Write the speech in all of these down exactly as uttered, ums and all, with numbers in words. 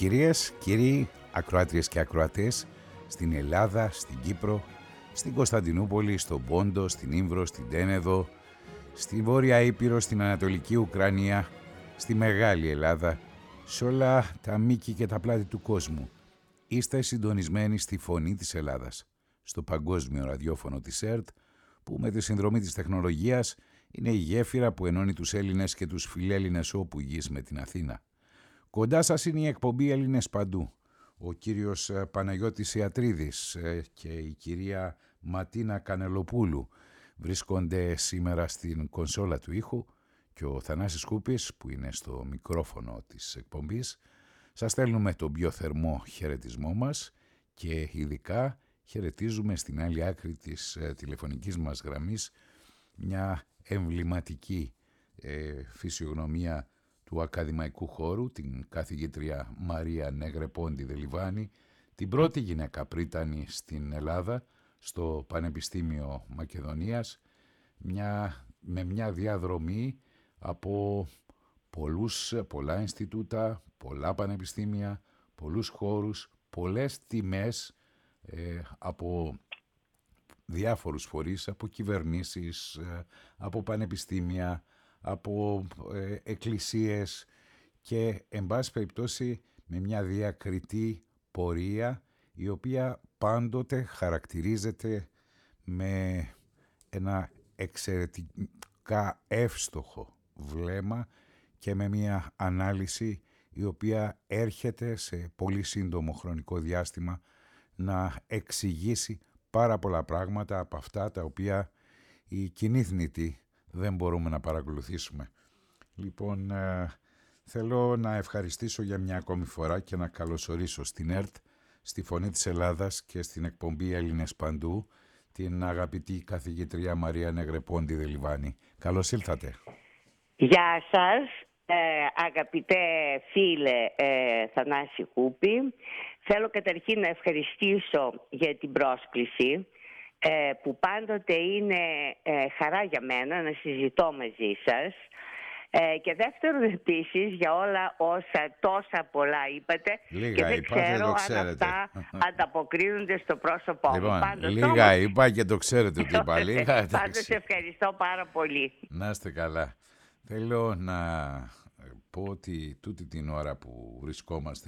Κυρίες, κύριοι, ακροάτριες και ακροατές, στην Ελλάδα, στην Κύπρο, στην Κωνσταντινούπολη, στον Πόντο, στην Ήμβρο, στην Τένεδο, στη Βόρεια Ήπειρο, στην Ανατολική Ουκρανία, στη Μεγάλη Ελλάδα, σε όλα τα μήκη και τα πλάτη του κόσμου. Είστε συντονισμένοι στη Φωνή της Ελλάδας, στο παγκόσμιο ραδιόφωνο της ΕΡΤ, που με τη συνδρομή της τεχνολογίας είναι η γέφυρα που ενώνει τους Έλληνες και τους φιλέλληνες όπου γης με την Αθήνα. Κοντά σας είναι η εκπομπή Έλληνες Παντού. Ο κύριος Παναγιώτης Ιατρίδης και η κυρία Ματίνα Κανελοπούλου βρίσκονται σήμερα στην κονσόλα του ήχου και ο Θανάσης Κούπης, που είναι στο μικρόφωνο της εκπομπής, σας στέλνουμε τον πιο θερμό χαιρετισμό μας και ειδικά χαιρετίζουμε στην άλλη άκρη της τηλεφωνικής μας γραμμής μια εμβληματική ε, φυσιογνωμία του ακαδημαϊκού χώρου, την καθηγήτρια Μαρία Νεγρεπόντι Δελιβάνη, την πρώτη γυναίκα πρίτανη στην Ελλάδα, στο Πανεπιστήμιο Μακεδονίας, μια, με μια διαδρομή από πολλούς, πολλά Ινστιτούτα, πολλά πανεπιστήμια, πολλούς χώρους, πολλές τιμές ε, από διάφορους φορείς, από κυβερνήσεις, ε, από πανεπιστήμια, από ε, εκκλησίες και εν πάση περιπτώσει με μια διακριτή πορεία η οποία πάντοτε χαρακτηρίζεται με ένα εξαιρετικά εύστοχο βλέμμα και με μια ανάλυση η οποία έρχεται σε πολύ σύντομο χρονικό διάστημα να εξηγήσει πάρα πολλά πράγματα από αυτά τα οποία οι κοινοί θνητοί δεν μπορούμε να παρακολουθήσουμε. Λοιπόν, ε, θέλω να ευχαριστήσω για μια ακόμη φορά και να καλωσορίσω στην ΕΡΤ, στη Φωνή της Ελλάδας και στην εκπομπή Έλληνες Παντού, την αγαπητή καθηγήτρια Μαρία Νεγρεπόντι Δελιβάνη. Καλώς ήλθατε. Γεια σας, ε, αγαπητέ φίλε ε, Θανάση Κούπη. Θέλω καταρχήν να ευχαριστήσω για την πρόσκληση, Ε, που πάντοτε είναι ε, χαρά για μένα να συζητώ μαζί σας, ε, και δεύτερον επίσης για όλα όσα τόσα πολλά είπατε. Λίγα και δεν είπατε, ξέρω το αν ξέρετε. αυτά ανταποκρίνονται στο πρόσωπό Λοιπόν, μου. Πάντως, λίγα όμως, είπα και το ξέρετε ότι είπα λίγα. πάντως ευχαριστώ πάρα πολύ. Να είστε καλά. Θέλω να πω ότι τούτη την ώρα που βρισκόμαστε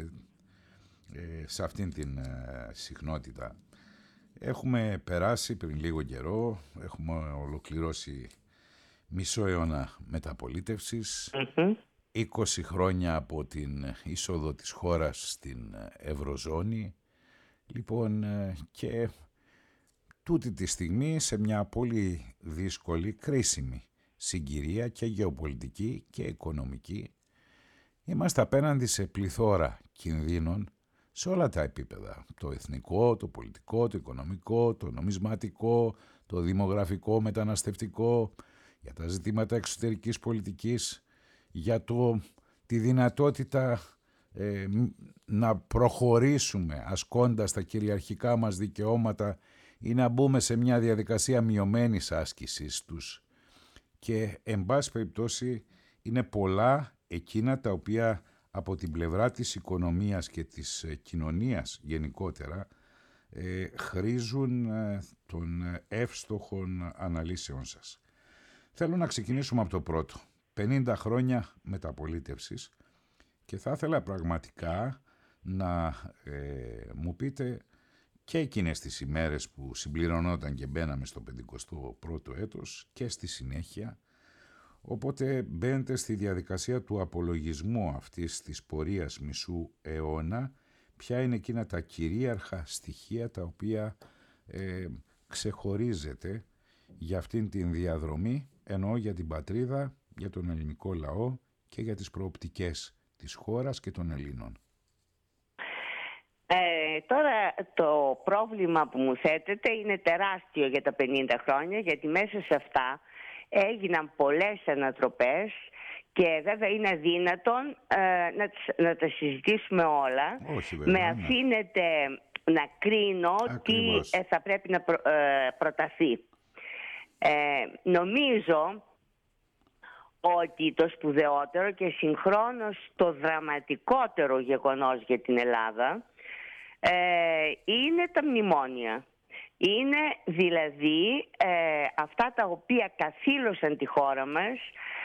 ε, σε αυτήν την ε, συχνότητα, έχουμε περάσει πριν λίγο καιρό, έχουμε ολοκληρώσει μισό αιώνα μεταπολίτευσης, Mm-hmm. είκοσι χρόνια από την είσοδο της χώρας στην Ευρωζώνη, λοιπόν, και τούτη τη στιγμή σε μια πολύ δύσκολη, κρίσιμη συγκυρία και γεωπολιτική και οικονομική. Είμαστε απέναντι σε πληθώρα κινδύνων σε όλα τα επίπεδα, το εθνικό, το πολιτικό, το οικονομικό, το νομισματικό, το δημογραφικό, μεταναστευτικό, για τα ζητήματα εξωτερικής πολιτικής, για το, τη δυνατότητα ε, να προχωρήσουμε ασκώντας τα κυριαρχικά μας δικαιώματα ή να μπούμε σε μια διαδικασία μειωμένης άσκησης τους. Και εν πάση περιπτώσει είναι πολλά εκείνα τα οποία από την πλευρά της οικονομίας και της κοινωνίας γενικότερα ε, χρήζουν ε, των εύστοχων αναλύσεων σας. Θέλω να ξεκινήσουμε από το πρώτο. πενήντα χρόνια μεταπολίτευσης και θα ήθελα πραγματικά να ε, μου πείτε και εκείνες τις ημέρες που συμπληρωνόταν και μπαίναμε στο πενηκοστό πρώτο έτος και στη συνέχεια. Οπότε μπαίνετε στη διαδικασία του απολογισμού αυτής της πορείας μισού αιώνα, ποια είναι εκείνα τα κυρίαρχα στοιχεία τα οποία ε, ξεχωρίζετε για αυτήν την διαδρομή, ενώ για την πατρίδα, για τον ελληνικό λαό και για τις προοπτικές της χώρας και των Ελλήνων. Ε, τώρα το πρόβλημα που μου θέτετε είναι τεράστιο για τα πενήντα χρόνια, γιατί μέσα σε αυτά έγιναν πολλές ανατροπές και βέβαια είναι αδύνατον ε, να, να τα συζητήσουμε όλα. Όχι, βέβαια, με αφήνεται να κρίνω Ακριβώς. τι ε, θα πρέπει να προ, ε, προταθεί. Ε, νομίζω ότι το σπουδαιότερο και συγχρόνως το δραματικότερο γεγονός για την Ελλάδα ε, είναι τα μνημόνια. Είναι δηλαδή ε, αυτά τα οποία καθήλωσαν τη χώρα μας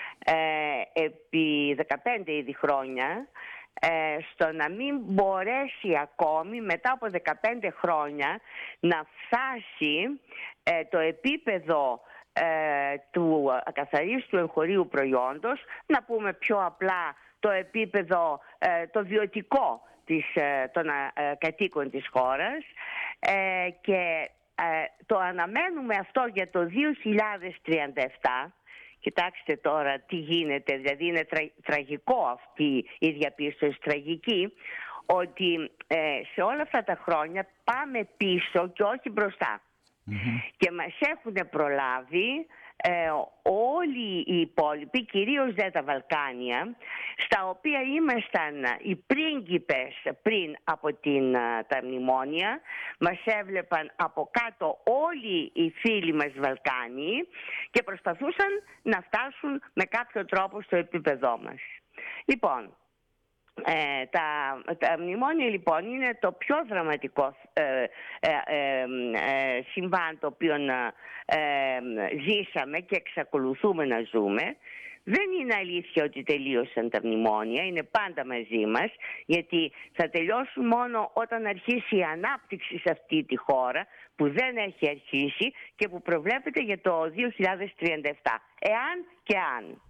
ε, επί δεκαπέντε ήδη χρόνια, ε, στο να μην μπορέσει ακόμη μετά από δεκαπέντε χρόνια να φτάσει ε, το επίπεδο ε, του ακαθαρίστου εγχωρίου προϊόντος, να πούμε πιο απλά το επίπεδο ε, το βιωτικό της, ε, των ε, κατοίκων της χώρας, ε, και ε, το αναμένουμε αυτό για το δύο χιλιάδες τριάντα επτά. Κοιτάξτε τώρα τι γίνεται, δηλαδή είναι τρα, τραγικό αυτή η διαπίστωση, τραγική, ότι ε, σε όλα αυτά τα χρόνια πάμε πίσω και όχι μπροστά. Mm-hmm. Και μας έχουν προλάβει ε, όλοι οι υπόλοιποι, κυρίως δε τα Βαλκάνια, στα οποία ήμασταν οι πρίγκιπες πριν από την, τα μνημόνια. Μας έβλεπαν από κάτω όλοι οι φίλοι μας Βαλκάνοι και προσπαθούσαν να φτάσουν με κάποιο τρόπο στο επίπεδό μας. Λοιπόν, Ε, τα, τα μνημόνια λοιπόν είναι το πιο δραματικό ε, ε, ε, ε, συμβάν το οποίο ε, ζήσαμε και εξακολουθούμε να ζούμε. Δεν είναι αλήθεια ότι τελείωσαν τα μνημόνια, είναι πάντα μαζί μας, γιατί θα τελειώσουν μόνο όταν αρχίσει η ανάπτυξη σε αυτή τη χώρα, που δεν έχει αρχίσει και που προβλέπεται για το δύο χιλιάδες τριάντα επτά, εάν και αν.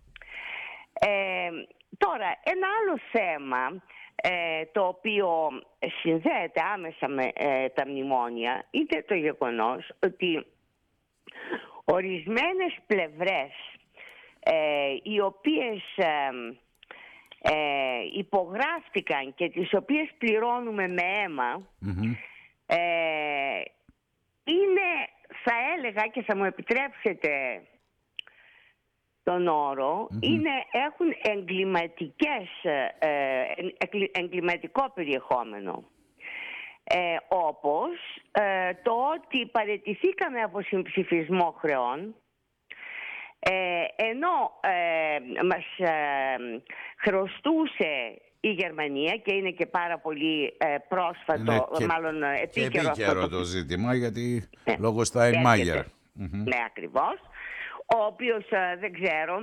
Ε, Τώρα, ένα άλλο θέμα ε, το οποίο συνδέεται άμεσα με ε, τα μνημόνια είναι το γεγονός ότι ορισμένες πλευρές ε, οι οποίες ε, ε, υπογράφτηκαν και τις οποίες πληρώνουμε με αίμα, mm-hmm. ε, είναι, θα έλεγα και θα μου επιτρέψετε τον όρο, mm-hmm. είναι, έχουν εγκληματικές, ε, εγκληματικό περιεχόμενο. Ε, όπως ε, το ότι παραιτηθήκαμε από συμψηφισμό χρεών, ε, ενώ ε, μας ε, χρωστούσε η Γερμανία, και είναι και πάρα πολύ ε, πρόσφατο, και, μάλλον επίκαιρο, και επίκαιρο αυτό το, το ζήτημα, γιατί ναι, λόγω Στάινμάγερ. Mm-hmm. Ναι, ακριβώς. Ο οποίος δεν ξέρω,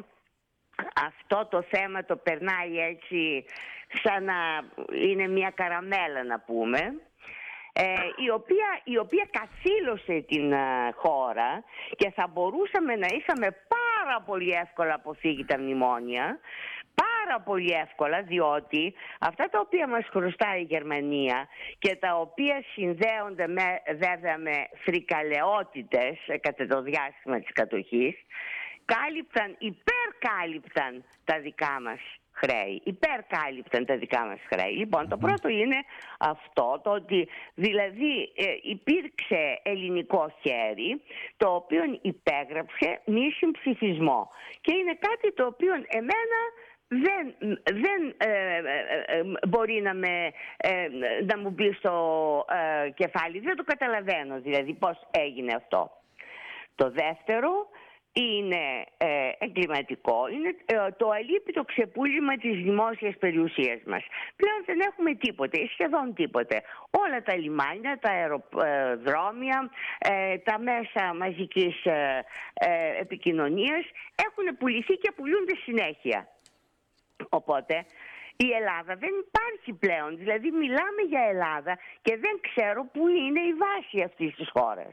αυτό το θέμα το περνάει έτσι σαν να είναι μια καραμέλα, να πούμε, ε, η, οποία, η οποία καθήλωσε την uh, χώρα, και θα μπορούσαμε να είχαμε πάρα πολύ εύκολα αποφύγει τα μνημόνια, πάρα πολύ εύκολα, διότι αυτά τα οποία μας χρωστάει η Γερμανία και τα οποία συνδέονται με, βέβαια με φρικαλαιότητες κατά το διάστημα της κατοχής, κάλυπταν, υπερκάλυπταν τα δικά μας χρέη. Υπερκάλυπταν τα δικά μας χρέη. Λοιπόν, το πρώτο είναι αυτό, το ότι δηλαδή ε, υπήρξε ελληνικό χέρι το οποίο υπέγραψε μη συμψηφισμό. Και είναι κάτι το οποίο εμένα δεν, δεν ε, ε, ε, μπορεί να, με, ε, να μου μπει στο ε, κεφάλι. Δεν το καταλαβαίνω δηλαδή πώς έγινε αυτό. Το δεύτερο είναι ε, εγκληματικό, είναι ε, το αλίπητο ξεπούλημα της δημόσιας περιουσίας μας. Πλέον δεν έχουμε τίποτε, σχεδόν τίποτε. Όλα τα λιμάνια, τα αεροδρόμια, ε, τα μέσα μαζικής ε, ε, επικοινωνίας έχουν πουληθεί και πουλούνται συνέχεια. Οπότε η Ελλάδα δεν υπάρχει πλέον, δηλαδή μιλάμε για Ελλάδα και δεν ξέρω πού είναι η βάση αυτής της χώρας.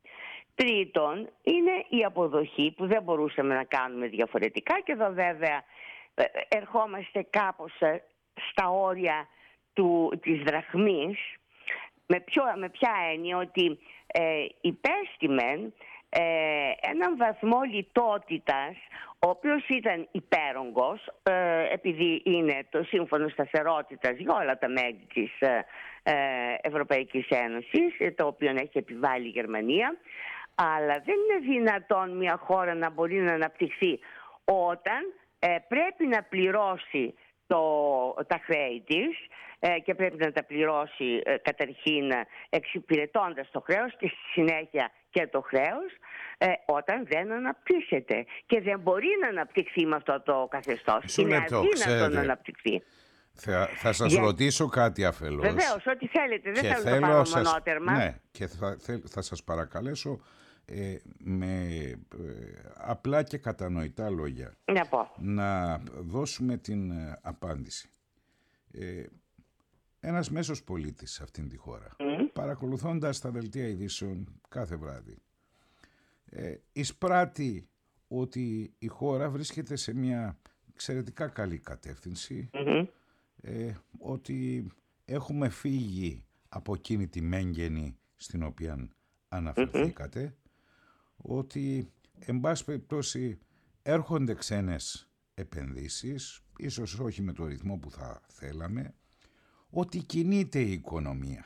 Τρίτον, είναι η αποδοχή που δεν μπορούσαμε να κάνουμε διαφορετικά, και εδώ βέβαια ερχόμαστε κάπως στα όρια του, της δραχμής, με, ποιο, με ποια έννοια ότι ε, υπέστημεν ε, έναν βαθμό λιτότητας, ο οποίος ήταν υπέρογκος, ε, επειδή είναι το σύμφωνο σταθερότητας για όλα τα μέλη της ε, Ευρωπαϊκής Ένωσης, το οποίο έχει επιβάλει η Γερμανία. Αλλά δεν είναι δυνατόν μια χώρα να μπορεί να αναπτυχθεί όταν ε, πρέπει να πληρώσει το, τα χρέη της, και πρέπει να τα πληρώσει καταρχήν εξυπηρετώντας το χρέος και στη συνέχεια και το χρέος, όταν δεν αναπτύσσεται και δεν μπορεί να αναπτυχθεί με αυτό το καθεστώς. Είναι αδύνατο να αναπτυχθεί. Θα, θα σας Για... ρωτήσω κάτι αφελώς. Βεβαίως, ό,τι θέλετε. Δεν θέλω να πάρω σας... μονότερμα. Ναι, και θα, θα σας παρακαλέσω ε, με ε, απλά και κατανοητά λόγια να, πω. να δώσουμε την ε, απάντηση. Ε, ένας μέσος πολίτης σε αυτήν τη χώρα, mm. παρακολουθώντας τα δελτία ειδήσεων κάθε βράδυ, ε, εισπράττει ότι η χώρα βρίσκεται σε μια εξαιρετικά καλή κατεύθυνση, mm-hmm. ε, ότι έχουμε φύγει από εκείνη τη μέγενη στην οποία αναφερθήκατε, mm-hmm. ότι εν πάση περιπτώσει έρχονται ξένες επενδύσεις, ίσως όχι με το ρυθμό που θα θέλαμε, ότι κινείται η οικονομία.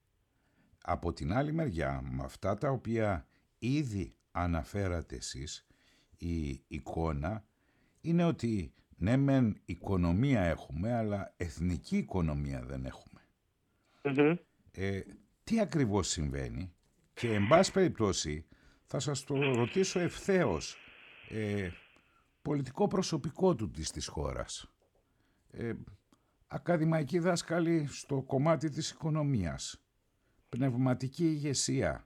Από την άλλη μεριά, με αυτά τα οποία ήδη αναφέρατε εσείς, η εικόνα είναι ότι ναι μεν οικονομία έχουμε, αλλά εθνική οικονομία δεν έχουμε. Mm-hmm. Ε, τι ακριβώς συμβαίνει? Και εν πάση περιπτώσει θα σας το ρωτήσω ευθέως, ε, πολιτικό προσωπικό του της, της χώρας, ε, ακαδημαϊκοί δάσκαλοι στο κομμάτι της οικονομίας, πνευματική ηγεσία,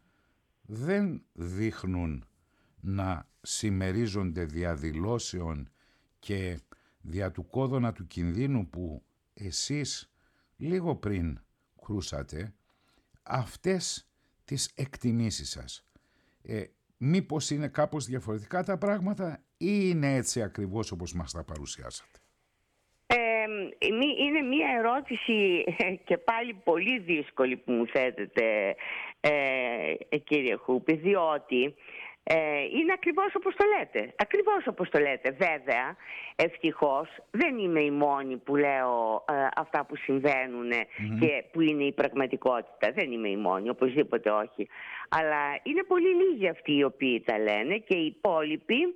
δεν δείχνουν να συμμερίζονται διαδηλώσεων και δια του κόδωνα του κινδύνου που εσείς λίγο πριν κρούσατε, αυτές τις εκτιμήσεις σας. Ε, μήπως είναι κάπως διαφορετικά τα πράγματα ή είναι έτσι ακριβώς όπως μας τα παρουσιάσατε? Ε, είναι μία ερώτηση και πάλι πολύ δύσκολη που μου θέτετε, ε, κύριε Χούπη, διότι ε, είναι ακριβώς όπως το λέτε. Ακριβώς όπως το λέτε. Βέβαια, ευτυχώς δεν είμαι η μόνη που λέω ε, αυτά που συμβαίνουν mm-hmm. και που είναι η πραγματικότητα. Δεν είμαι η μόνη, οπωσδήποτε όχι. Αλλά είναι πολύ λίγοι αυτοί οι οποίοι τα λένε και οι υπόλοιποι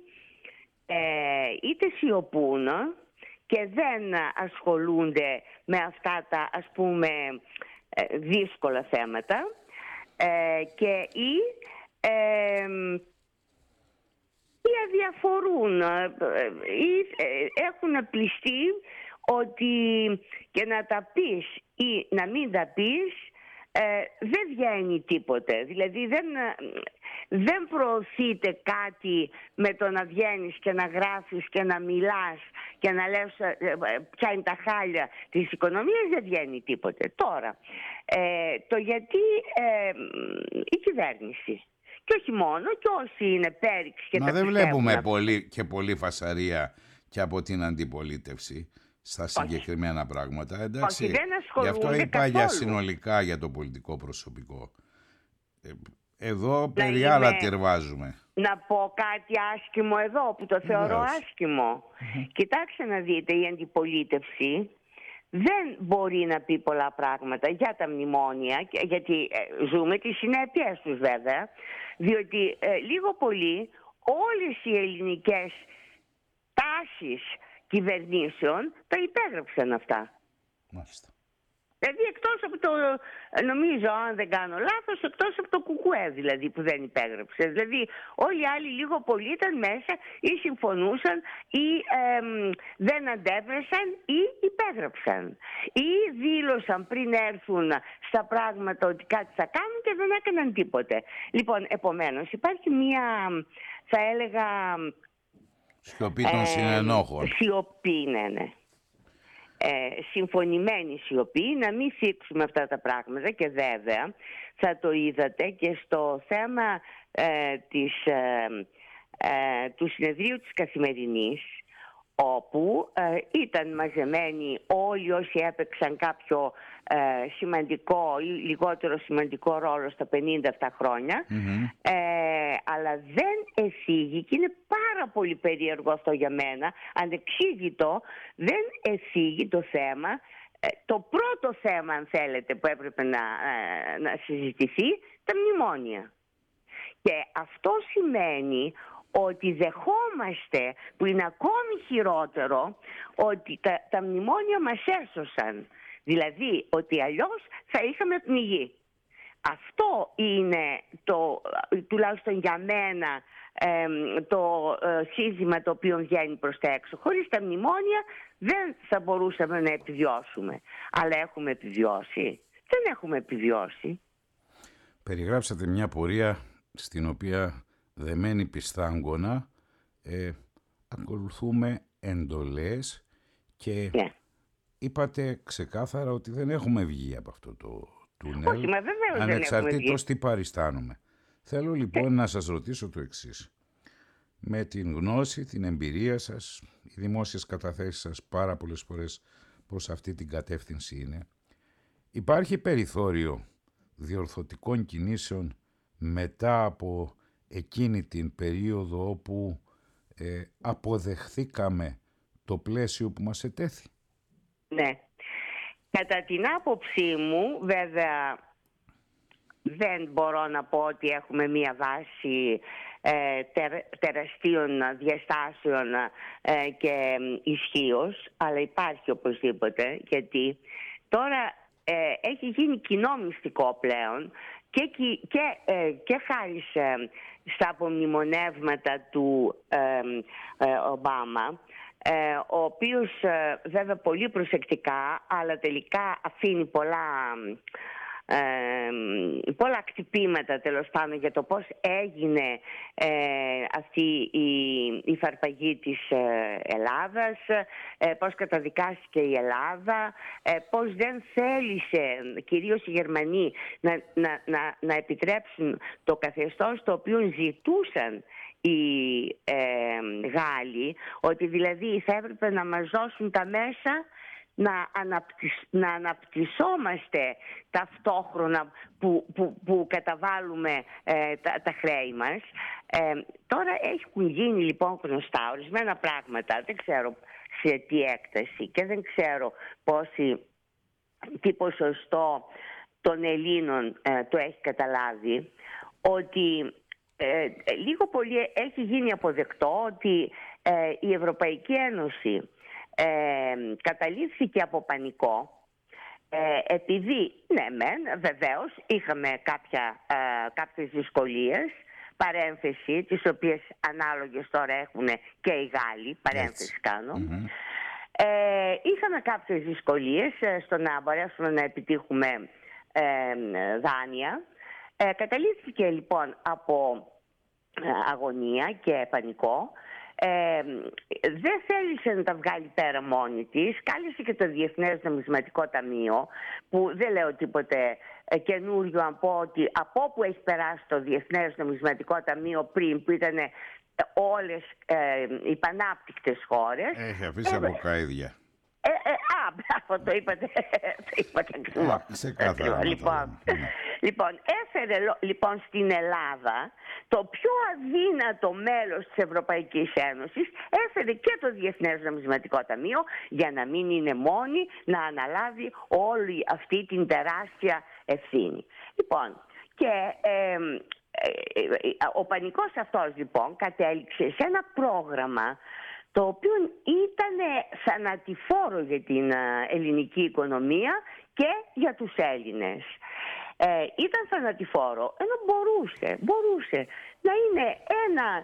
ε, είτε σιωπούν και δεν ασχολούνται με αυτά τα, ας πούμε, δύσκολα θέματα ε, και ή, ε, ή αδιαφορούν ή έχουν πληστεί ότι και να τα πεις ή να μην τα πεις ε, δεν βγαίνει τίποτε. Δηλαδή δεν, δεν προωθείται κάτι με το να βγαίνεις και να γράφεις και να μιλάς και να λες ε, ποια είναι τα χάλια της οικονομίας, δεν βγαίνει τίποτε. Τώρα, ε, το γιατί ε, η κυβέρνηση και όχι μόνο, και όσοι είναι πέριξ και Μα τα δεν βλέπουμε αυτά. πολύ, και πολύ φασαρία και από την αντιπολίτευση στα συγκεκριμένα όχι. πράγματα. Εντάξει, όχι, δεν ασχολούνται. Γι' αυτό είπα καθόλου. για συνολικά για το πολιτικό προσωπικό. Εδώ περί είμαι, άλλα τυρβάζουμε. Να πω κάτι άσχημο εδώ που το θεωρώ Βεβαίως. άσχημο. Κοιτάξτε να δείτε, η αντιπολίτευση δεν μπορεί να πει πολλά πράγματα για τα μνημόνια, γιατί ε, ζούμε τις συνέπειες τους βέβαια, διότι ε, λίγο πολύ όλες οι ελληνικές τάσεις κυβερνήσεων τα υπέγραψαν αυτά. Μάλιστα. Δηλαδή εκτός από το, νομίζω αν δεν κάνω λάθος, εκτός από το κουκουέ δηλαδή που δεν υπέγραψε. Δηλαδή όλοι οι άλλοι λίγο πολύ ήταν μέσα ή συμφωνούσαν ή ε, δεν αντέβρεσαν ή υπέγραψαν. Ή δήλωσαν πριν έρθουν στα πράγματα ότι κάτι θα κάνουν και δεν έκαναν τίποτε. Λοιπόν, επομένως υπάρχει μία, θα έλεγα... Σιωπή των ε, συνενόχων. Σιωπή, ναι, ναι. Ε, συμφωνημένη σιωπή, να μην θίξουμε αυτά τα πράγματα και βέβαια θα το είδατε και στο θέμα ε, της, ε, ε, του συνεδρίου της Καθημερινής, όπου ε, ήταν μαζεμένοι όλοι όσοι έπαιξαν κάποιο ε, σημαντικό ή λιγότερο σημαντικό ρόλο στα πενήντα αυτά χρόνια, mm-hmm. ε, αλλά δεν εφήγει, και είναι πάρα πολύ περίεργο αυτό για μένα, ανεξήγητο, δεν εφήγει το θέμα, ε, το πρώτο θέμα αν θέλετε που έπρεπε να, ε, να συζητηθεί, τα μνημόνια. Και αυτό σημαίνει ότι δεχόμαστε, που είναι ακόμη χειρότερο, ότι τα, τα μνημόνια μας έσωσαν. Δηλαδή ότι αλλιώς θα είχαμε πνιγεί. Αυτό είναι το, τουλάχιστον για μένα, το σύστημα το οποίο βγαίνει προς τα έξω. Χωρίς τα μνημόνια δεν θα μπορούσαμε να επιβιώσουμε. Αλλά έχουμε επιβιώσει? Δεν έχουμε επιβιώσει. Περιγράψατε μια πορεία στην οποία δεμένοι πιστάγκωνα ε, ακολουθούμε εντολές και yeah. είπατε ξεκάθαρα ότι δεν έχουμε βγει από αυτό το τούνελ. Όχι, μα βεβαίως ανεξαρτήτως τι παριστάνουμε. Θέλω λοιπόν yeah. να σας ρωτήσω το εξής. Με την γνώση, την εμπειρία σας, οι δημόσιες καταθέσεις σας πάρα πολλές φορές προς αυτή την κατεύθυνση είναι, υπάρχει περιθώριο διορθωτικών κινήσεων μετά από εκείνη την περίοδο όπου ε, αποδεχθήκαμε το πλαίσιο που μας ετέθη? Ναι. Κατά την άποψή μου, βέβαια, δεν μπορώ να πω ότι έχουμε μία βάση ε, τερ, τεραστίων διαστάσεων ε, και ισχύως, αλλά υπάρχει οπωσδήποτε, γιατί τώρα ε, έχει γίνει κοινό μυστικό πλέον και, και, ε, και χάρη στα απομνημονεύματα του ε, ε, Ομπάμα, ε, ο οποίος ε, βέβαια πολύ προσεκτικά, αλλά τελικά αφήνει πολλά... Ε, πολλά κτυπήματα τέλος πάντων για το πώς έγινε ε, αυτή η, η φαρπαγή της ε, Ελλάδας, ε, πώς καταδικάστηκε η Ελλάδα, ε, πώς δεν θέλησε κυρίως οι Γερμανοί να, να, να, να επιτρέψουν το καθεστώς το οποίο ζητούσαν οι ε, Γάλλοι, ότι δηλαδή θα έπρεπε να μας δώσουν τα μέσα Να, αναπτυσ, να αναπτυσσόμαστε ταυτόχρονα που, που, που καταβάλουμε ε, τα, τα χρέη μας. Ε, τώρα έχουν γίνει λοιπόν γνωστά ορισμένα πράγματα, δεν ξέρω σε τι έκταση και δεν ξέρω πόση, τι ποσοστό των Ελλήνων ε, το έχει καταλάβει, ότι ε, λίγο πολύ έχει γίνει αποδεκτό ότι ε, η Ευρωπαϊκή Ένωση Ε, καταλήφθηκε από πανικό ε, επειδή, ναι μεν, βεβαίως είχαμε κάποια, ε, κάποιες δυσκολίες, παρένθεση, τις οποίες ανάλογες τώρα έχουν και οι Γάλλοι, παρένθεση Έτσι. κάνω. Mm-hmm. Ε, είχαμε κάποιες δυσκολίες ε, στο να μπορέσουμε να επιτύχουμε ε, δάνεια. Ε, καταλήφθηκε λοιπόν από ε, αγωνία και πανικό. Ε, δεν θέλησε να τα βγάλει πέρα μόνη της. Κάλεσε και το Διεθνές Νομισματικό Ταμείο, που δεν λέω τίποτε ε, καινούριο αν πω ότι από όπου έχει περάσει το Διεθνές Νομισματικό Ταμείο πριν, που ήταν ε, όλες ε, οι πανάπτυκτες χώρες, έχει αφήσει ε, από καίδια. Ε, ε, α, μπράβο, το είπατε, το είπατε ακριβώς. Ξεκάθαρα. Λοιπόν, λοιπόν, έφερε λοιπόν στην Ελλάδα το πιο αδύνατο μέλος της Ευρωπαϊκής Ένωσης, έφερε και το Διεθνές Νομισματικό Ταμείο για να μην είναι μόνη να αναλάβει όλη αυτή την τεράστια ευθύνη. Λοιπόν, και ε, ε, ε, ο πανικός αυτός λοιπόν κατέληξε σε ένα πρόγραμμα το οποίο ήταν θανατηφόρο για την ελληνική οικονομία και για τους Έλληνες. Ε, ήταν θανατηφόρο, ενώ μπορούσε, μπορούσε να είναι ένα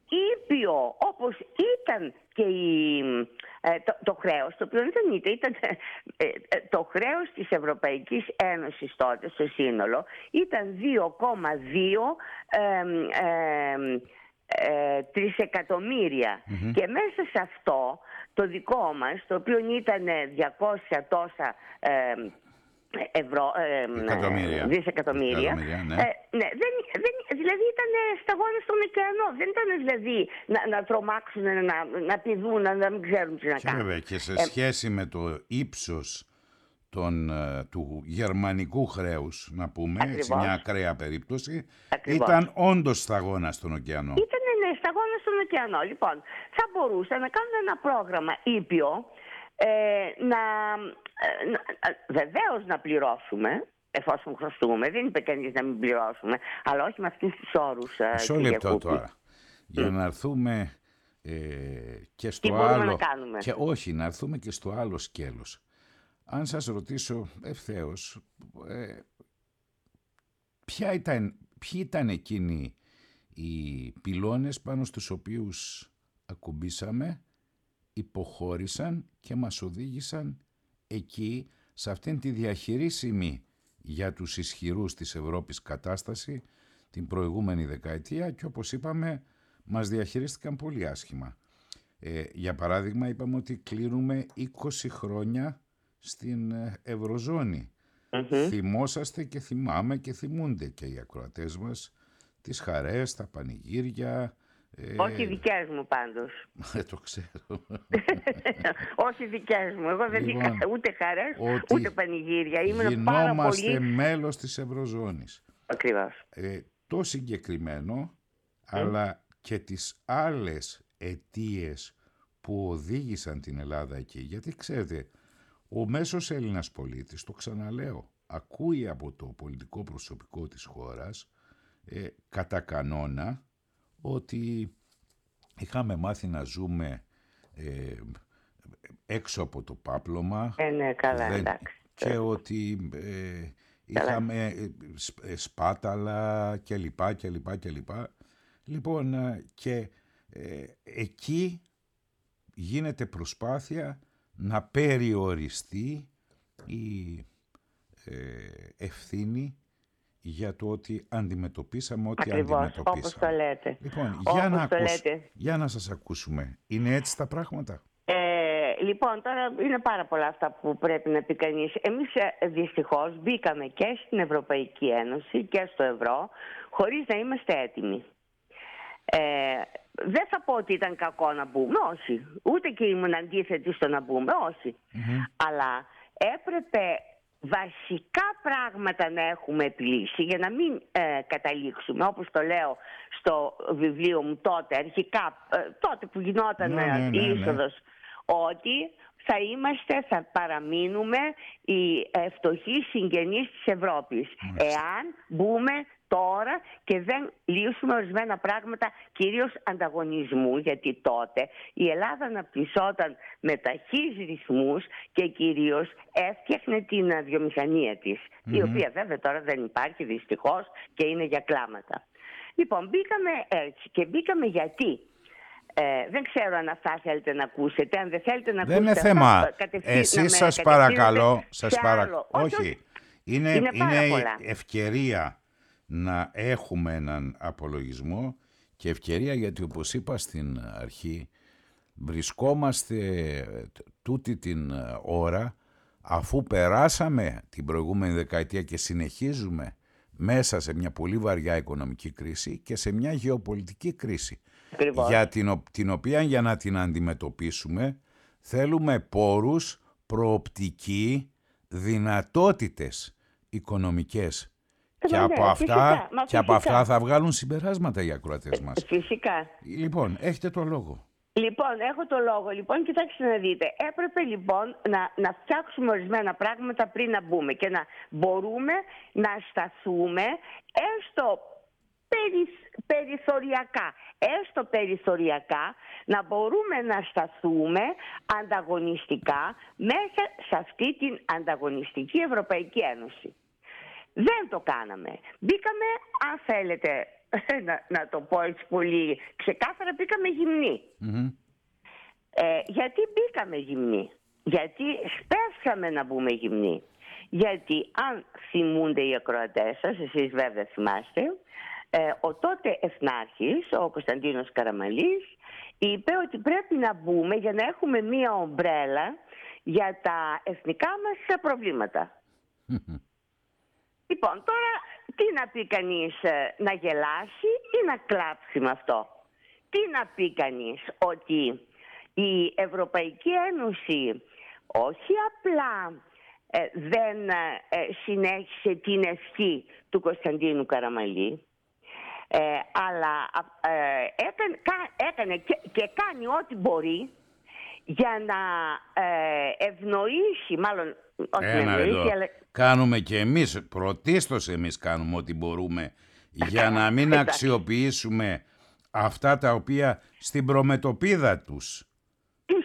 ήπιο όπως ήταν και η, ε, το, το χρέος, το οποίο δεν ήταν, ήταν ε, ε, το χρέος της Ευρωπαϊκής Ένωσης τότε στο σύνολο ήταν δύο κόμμα δύο ε, ε, Ε, τρισεκατομμύρια mm-hmm. και μέσα σε αυτό το δικό μας, το οποίο ήταν διακόσια τόσα ε, ευρώ, ε, δισεκατομμύρια, δισεκατομμύρια ναι. Ε, ναι, δεν, δεν, δηλαδή ήταν σταγόνα στον ωκεανό, δεν ήταν δηλαδή να, να τρομάξουν, να, να πηδούν, να, να μην ξέρουν τι να και κάνουν. Βέβαια, και σε σχέση ε, με το ύψος Τον, του γερμανικού χρέους, να πούμε, έτσι, μια ακραία περίπτωση, Ακριβώς. ήταν όντως σταγόνα στον ωκεανό. Ήταν ναι, σταγόνα στον ωκεανό. Λοιπόν, θα μπορούσαν να κάνουν ένα πρόγραμμα ήπιο, ε, να, ε, να, βεβαίως να πληρώσουμε, εφόσον χρωστούμε. Δεν είπε κανείς να μην πληρώσουμε, αλλά όχι με αυτούς τους όρους. Μισό λεπτό τώρα, για mm. να έρθουμε ε, και στο Τι άλλο... να κάνουμε. Και όχι, να έρθουμε και στο άλλο σκέλος. αν σας ρωτήσω ευθέως, ε, ποια ήταν, ποιοι ήταν εκείνοι οι πυλώνες πάνω στους οποίους ακουμπήσαμε, υποχώρησαν και μας οδήγησαν εκεί, σε αυτήν τη διαχειρίσιμη για τους ισχυρούς της Ευρώπης κατάσταση την προηγούμενη δεκαετία, και όπως είπαμε μας διαχειρίστηκαν πολύ άσχημα. Ε, για παράδειγμα, είπαμε ότι κλείνουμε είκοσι χρόνια στην Ευρωζώνη. Mm-hmm. Θυμόσαστε και θυμάμαι και θυμούνται και οι ακροατές μας τις χαρές, τα πανηγύρια. Ε... Όχι δικές μου πάντως. Δεν το ξέρω. Όχι δικές μου. Εγώ δεν λοιπόν, είχα ούτε χαρές, ούτε πανηγύρια. Ήμουν πάρα πολύ... Γινόμαστε μέλος της Ευρωζώνης. Ακριβώς. Ε, το συγκεκριμένο, mm. αλλά και τις άλλες αιτίες που οδήγησαν την Ελλάδα εκεί. Γιατί ξέρετε, ο μέσος Έλληνας πολίτης, το ξαναλέω, ακούει από το πολιτικό προσωπικό της χώρας ε, κατά κανόνα ότι είχαμε μάθει να ζούμε ε, έξω από το πάπλωμα ε, ναι, καλά, δεν, εντάξει. και ότι ε, είχαμε ε, σπάταλα και λοιπά και λοιπά και λοιπά. Λοιπόν, και ε, εκεί γίνεται προσπάθεια να περιοριστεί η ε, ευθύνη για το ότι αντιμετωπίσαμε ό,τι Ακριβώς, αντιμετωπίσαμε. Όπως το λέτε. Λοιπόν, όπως για, να το ακούσ... λέτε. για να σας ακούσουμε. Είναι έτσι τα πράγματα? Ε, λοιπόν, τώρα είναι πάρα πολλά αυτά που πρέπει να πει κανείς. Εμείς δυστυχώς μπήκαμε και στην Ευρωπαϊκή Ένωση και στο ευρώ χωρίς να είμαστε έτοιμοι. Ε, δεν θα πω ότι ήταν κακό να μπούμε, όχι. Ούτε και ήμουν αντίθετη στο να μπούμε, όχι. Mm-hmm. Αλλά έπρεπε βασικά πράγματα να έχουμε επιλύσει για να μην ε, καταλήξουμε, όπως το λέω στο βιβλίο μου τότε, αρχικά, ε, τότε που γινόταν ναι, ναι, ναι, η είσοδος, ναι. ότι θα είμαστε, θα παραμείνουμε οι φτωχοί συγγενείς της Ευρώπης. Mm. Εάν μπούμε τώρα και δεν λύσουμε ορισμένα πράγματα, κυρίως ανταγωνισμού, γιατί τότε η Ελλάδα αναπτυσσόταν με ταχύς ρυθμούς και κυρίως έφτιαχνε την βιομηχανία της, mm-hmm. η οποία βέβαια τώρα δεν υπάρχει δυστυχώς και είναι για κλάματα. Λοιπόν, μπήκαμε έτσι και μπήκαμε γιατί... Ε, δεν ξέρω αν αυτά θέλετε να ακούσετε. Αν δεν θέλετε να δεν ακούσετε... Δεν είναι θέμα. Εσείς σας παρακαλώ. Σας παρα... όχι, όχι. Είναι, είναι, είναι ευκαιρία να έχουμε έναν απολογισμό και ευκαιρία γιατί, όπως είπα στην αρχή, βρισκόμαστε τούτη την ώρα αφού περάσαμε την προηγούμενη δεκαετία και συνεχίζουμε μέσα σε μια πολύ βαριά οικονομική κρίση και σε μια γεωπολιτική κρίση. Για την, την οποία για να την αντιμετωπίσουμε θέλουμε πόρους, προοπτική, δυνατότητες οικονομικές. Και, και, από, ναι, αυτά, φυσικά, και από αυτά θα βγάλουν συμπεράσματα οι ακροατές μας. Φυσικά. Λοιπόν, έχετε το λόγο. Λοιπόν, έχω το λόγο. Λοιπόν, κοιτάξτε να δείτε. Έπρεπε λοιπόν να, να φτιάξουμε ορισμένα πράγματα πριν να μπούμε και να μπορούμε να σταθούμε έστω περιθωριακά, έστω περιθωριακά, να μπορούμε να σταθούμε ανταγωνιστικά μέσα σε αυτή την ανταγωνιστική Ευρωπαϊκή Ένωση. Δεν το κάναμε. Μπήκαμε, αν θέλετε να, να το πω έτσι πολύ ξεκάθαρα, μπήκαμε γυμνοί. Mm-hmm. Ε, γιατί μπήκαμε γυμνοί? Γιατί σπεύσαμε να μπούμε γυμνοί. Γιατί αν θυμούνται οι ακροατές σας, εσείς βέβαια θυμάστε, Ε, ο τότε εθνάρχης, ο Κωνσταντίνος Καραμανλής, είπε ότι πρέπει να μπούμε για να έχουμε μία ομπρέλα για τα εθνικά μας προβλήματα. Λοιπόν, τώρα τι να πει κανείς, να γελάσει ή να κλάψει με αυτό? Τι να πει κανείς? Ότι η Ευρωπαϊκή Ένωση όχι απλά ε, δεν ε, συνέχισε την ευχή του Κωνσταντίνου Καραμανλή, Ε, αλλά ε, έκανε, έκανε και, και κάνει ό,τι μπορεί για να ε, ευνοήσει, μάλλον όχι Ένα, να ευνοήσει, αλλά... Κάνουμε και εμείς, πρωτίστως εμείς κάνουμε ό,τι μπορούμε για να μην αξιοποιήσουμε αυτά τα οποία στην προμετωπίδα τους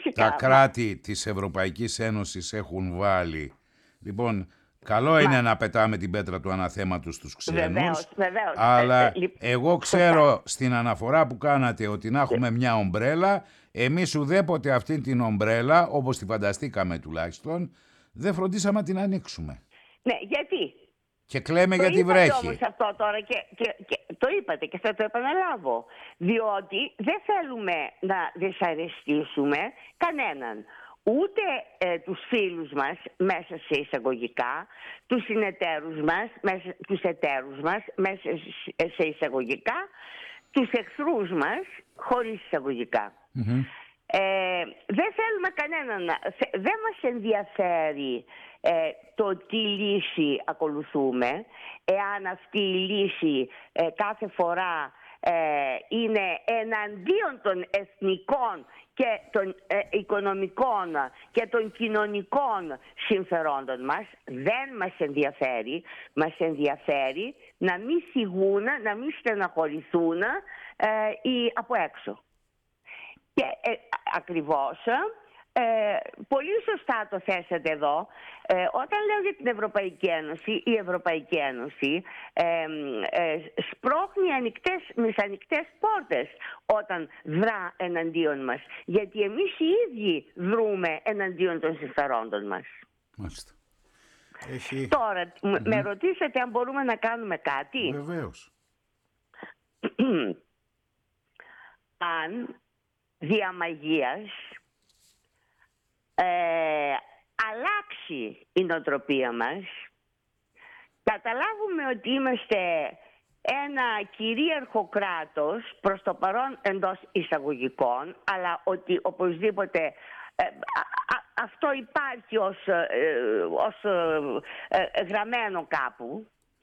φυσικά. τα κράτη της Ευρωπαϊκής Ένωσης έχουν βάλει. Λοιπόν, καλό είναι να πετάμε την πέτρα του αναθέματος στους ξένους. Βεβαίως, βεβαίως. Αλλά Ε, ε, εγώ ξέρω στην αναφορά που κάνατε ότι να έχουμε μια ομπρέλα, εμείς ουδέποτε αυτή την ομπρέλα, όπως τη φανταστήκαμε τουλάχιστον, δεν φροντίσαμε να την ανοίξουμε. Ναι, γιατί? Και κλαίμε Το γιατί είπατε βρέχει. όμως αυτό τώρα και, και, και το είπατε και θα το επαναλάβω. Διότι δεν θέλουμε να δυσαρεστήσουμε κανέναν. Ούτε ε, τους φίλους μας μέσα σε εισαγωγικά, τους συνεταίρους μας, μέσα, τους εταίρους μας μέσα σε εισαγωγικά, τους εχθρούς μας χωρίς εισαγωγικά. Mm-hmm. Ε, δεν θέλουμε κανέναν, δεν μας ενδιαφέρει ε, το τι λύση ακολουθούμε, εάν αυτή η λύση ε, κάθε φορά ε, είναι εναντίον των εθνικών και των ε, οικονομικών και των κοινωνικών συμφερόντων μας. Δεν μας ενδιαφέρει. Μας ενδιαφέρει να μην θυγούν, να μην στεναχωρηθούν ε, οι από έξω. Και ε, ακριβώς, ε, πολύ σωστά το θέσατε εδώ, ε, όταν λέω για την Ευρωπαϊκή Ένωση, η Ευρωπαϊκή Ένωση ε, ε, σπρώχνει ανοιχτές, με ανοιχτές πόρτες όταν δρά εναντίον μας. Γιατί εμείς οι ίδιοι δρούμε εναντίον των συμφερόντων μας. Μάλιστα. Έχει... Τώρα, mm-hmm. με ρωτήσατε αν μπορούμε να κάνουμε κάτι. Βεβαίως. Αν δια μαγείας ε, αλλάξει η νοοτροπία μας, καταλάβουμε ότι είμαστε ένα κυρίαρχο κράτος, προς το παρόν εντός εισαγωγικών, αλλά ότι οπωσδήποτε ε, α, α, αυτό υπάρχει ως, ε, ως ε, γραμμένο κάπου,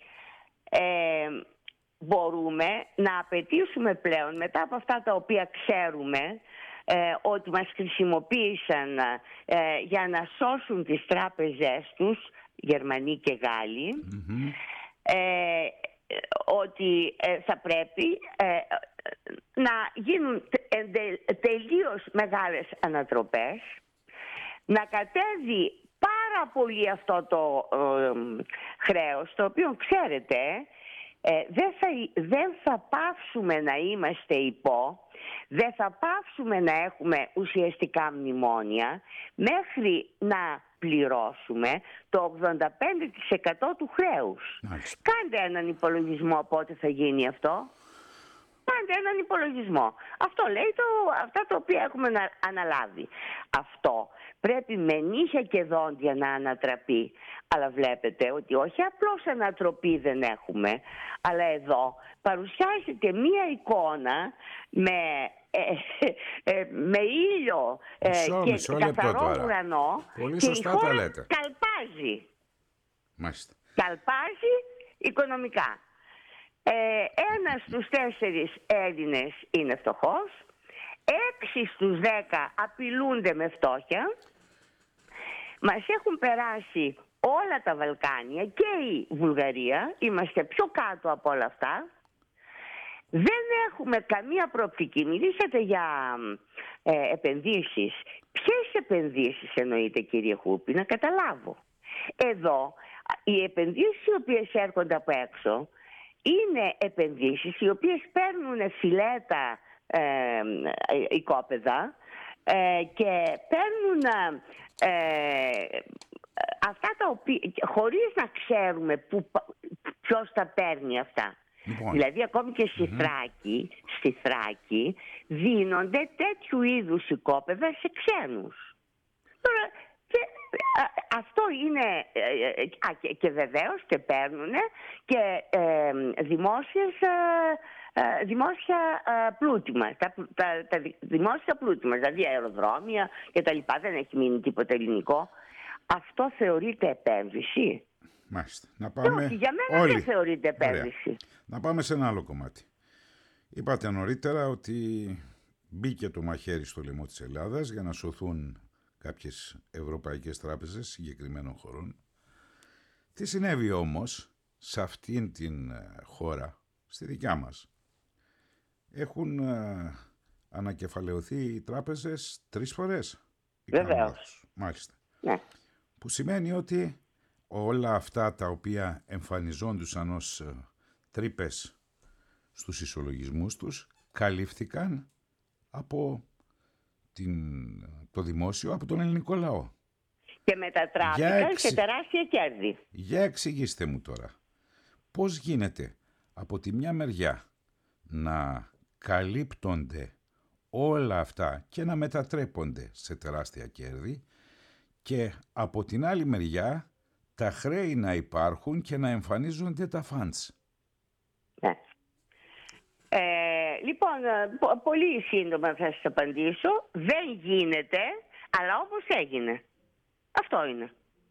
ε, μπορούμε να απαιτήσουμε πλέον μετά από αυτά τα οποία ξέρουμε ε, ότι μας χρησιμοποίησαν ε, για να σώσουν τις τράπεζές τους, Γερμανοί και Γάλλοι, mm-hmm. ε, ότι ε, θα πρέπει ε, να γίνουν τε, τελείως μεγάλες ανατροπές, να κατέβει πάρα πολύ αυτό το ε, χρέος, το οποίο ξέρετε Ε, δεν, θα, δεν θα πάψουμε να είμαστε υπό, δεν θα πάψουμε να έχουμε ουσιαστικά μνημόνια μέχρι να πληρώσουμε το ογδόντα πέντε τοις εκατό του χρέους. Μάλιστα. Κάντε έναν υπολογισμό πότε θα γίνει αυτό. Κάντε έναν υπολογισμό. Αυτό λέει το, αυτά τα οποία έχουμε να, αναλάβει. Αυτό πρέπει με νύχια και δόντια να ανατραπεί. Αλλά βλέπετε ότι όχι απλώς ανατροπή δεν έχουμε, αλλά εδώ παρουσιάζεται μία εικόνα με, ε, ε, με ήλιο ε, μισό, και μισό καθαρό ουρανό. Πολύ και σωστά η χώρα τα λέτε. καλπάζει. Μάλιστα. Καλπάζει οικονομικά. Ε, ένας στους τέσσερις Έλληνες είναι φτωχός, έξι στους δέκα απειλούνται με φτώχεια. Μας έχουν περάσει όλα τα Βαλκάνια και η Βουλγαρία, είμαστε πιο κάτω από όλα αυτά. Δεν έχουμε καμία προοπτική. Μιλήσατε για ε, επενδύσεις. Ποιες επενδύσεις εννοείτε, κύριε Χούπη, να καταλάβω. Εδώ οι επενδύσεις οι οποίες έρχονται από έξω είναι επενδύσεις οι οποίες παίρνουν φιλέτα ε, οικόπεδα ε, και παίρνουν ε, αυτά τα οποία, χωρίς να ξέρουμε που, ποιος τα παίρνει αυτά. Λοιπόν. Δηλαδή ακόμη και στη, mm-hmm. Θράκη, στη Θράκη δίνονται τέτοιου είδους οικόπεδα σε ξένους. Τώρα, και, α, αυτό είναι α, και, και βεβαίως και παίρνουν και ε, δημόσιες, ε, δημόσια ε, πλούτημα, τα, τα, τα δημόσια πλούτημα, δηλαδή αεροδρόμια και τα λοιπά, δεν έχει μείνει τίποτα ελληνικό. Αυτό θεωρείται επένδυση? Μάλιστα. Να πάμε... Όχι, για μένα όλοι. Δεν θεωρείται επένδυση. Ωραία. Να πάμε σε ένα άλλο κομμάτι. Είπατε νωρίτερα ότι μπήκε το μαχαίρι στο λαιμό της Ελλάδας για να σωθούν κάποιες ευρωπαϊκές τράπεζες συγκεκριμένων χωρών. Τι συνέβη όμως σε αυτήν την χώρα, στη δικιά μας? Έχουν ανακεφαλαιωθεί οι τράπεζες τρεις φορές. Βεβαίως. Μάλιστα. Ναι. Που σημαίνει ότι όλα αυτά τα οποία εμφανιζόντουσαν ως τρύπες στους ισολογισμούς τους καλύφθηκαν από την, το δημόσιο, από τον ελληνικό λαό. Και μετατράπηκαν εξι... σε τεράστια κέρδη. Για εξηγήστε μου τώρα, πώς γίνεται από τη μια μεριά να καλύπτονται όλα αυτά και να μετατρέπονται σε τεράστια κέρδη και από την άλλη μεριά τα χρέη να υπάρχουν και να εμφανίζονται τα funds. Ναι. Ε, λοιπόν, πο- πολύ σύντομα θα σας απαντήσω. Δεν γίνεται, αλλά όπως έγινε. Αυτό είναι.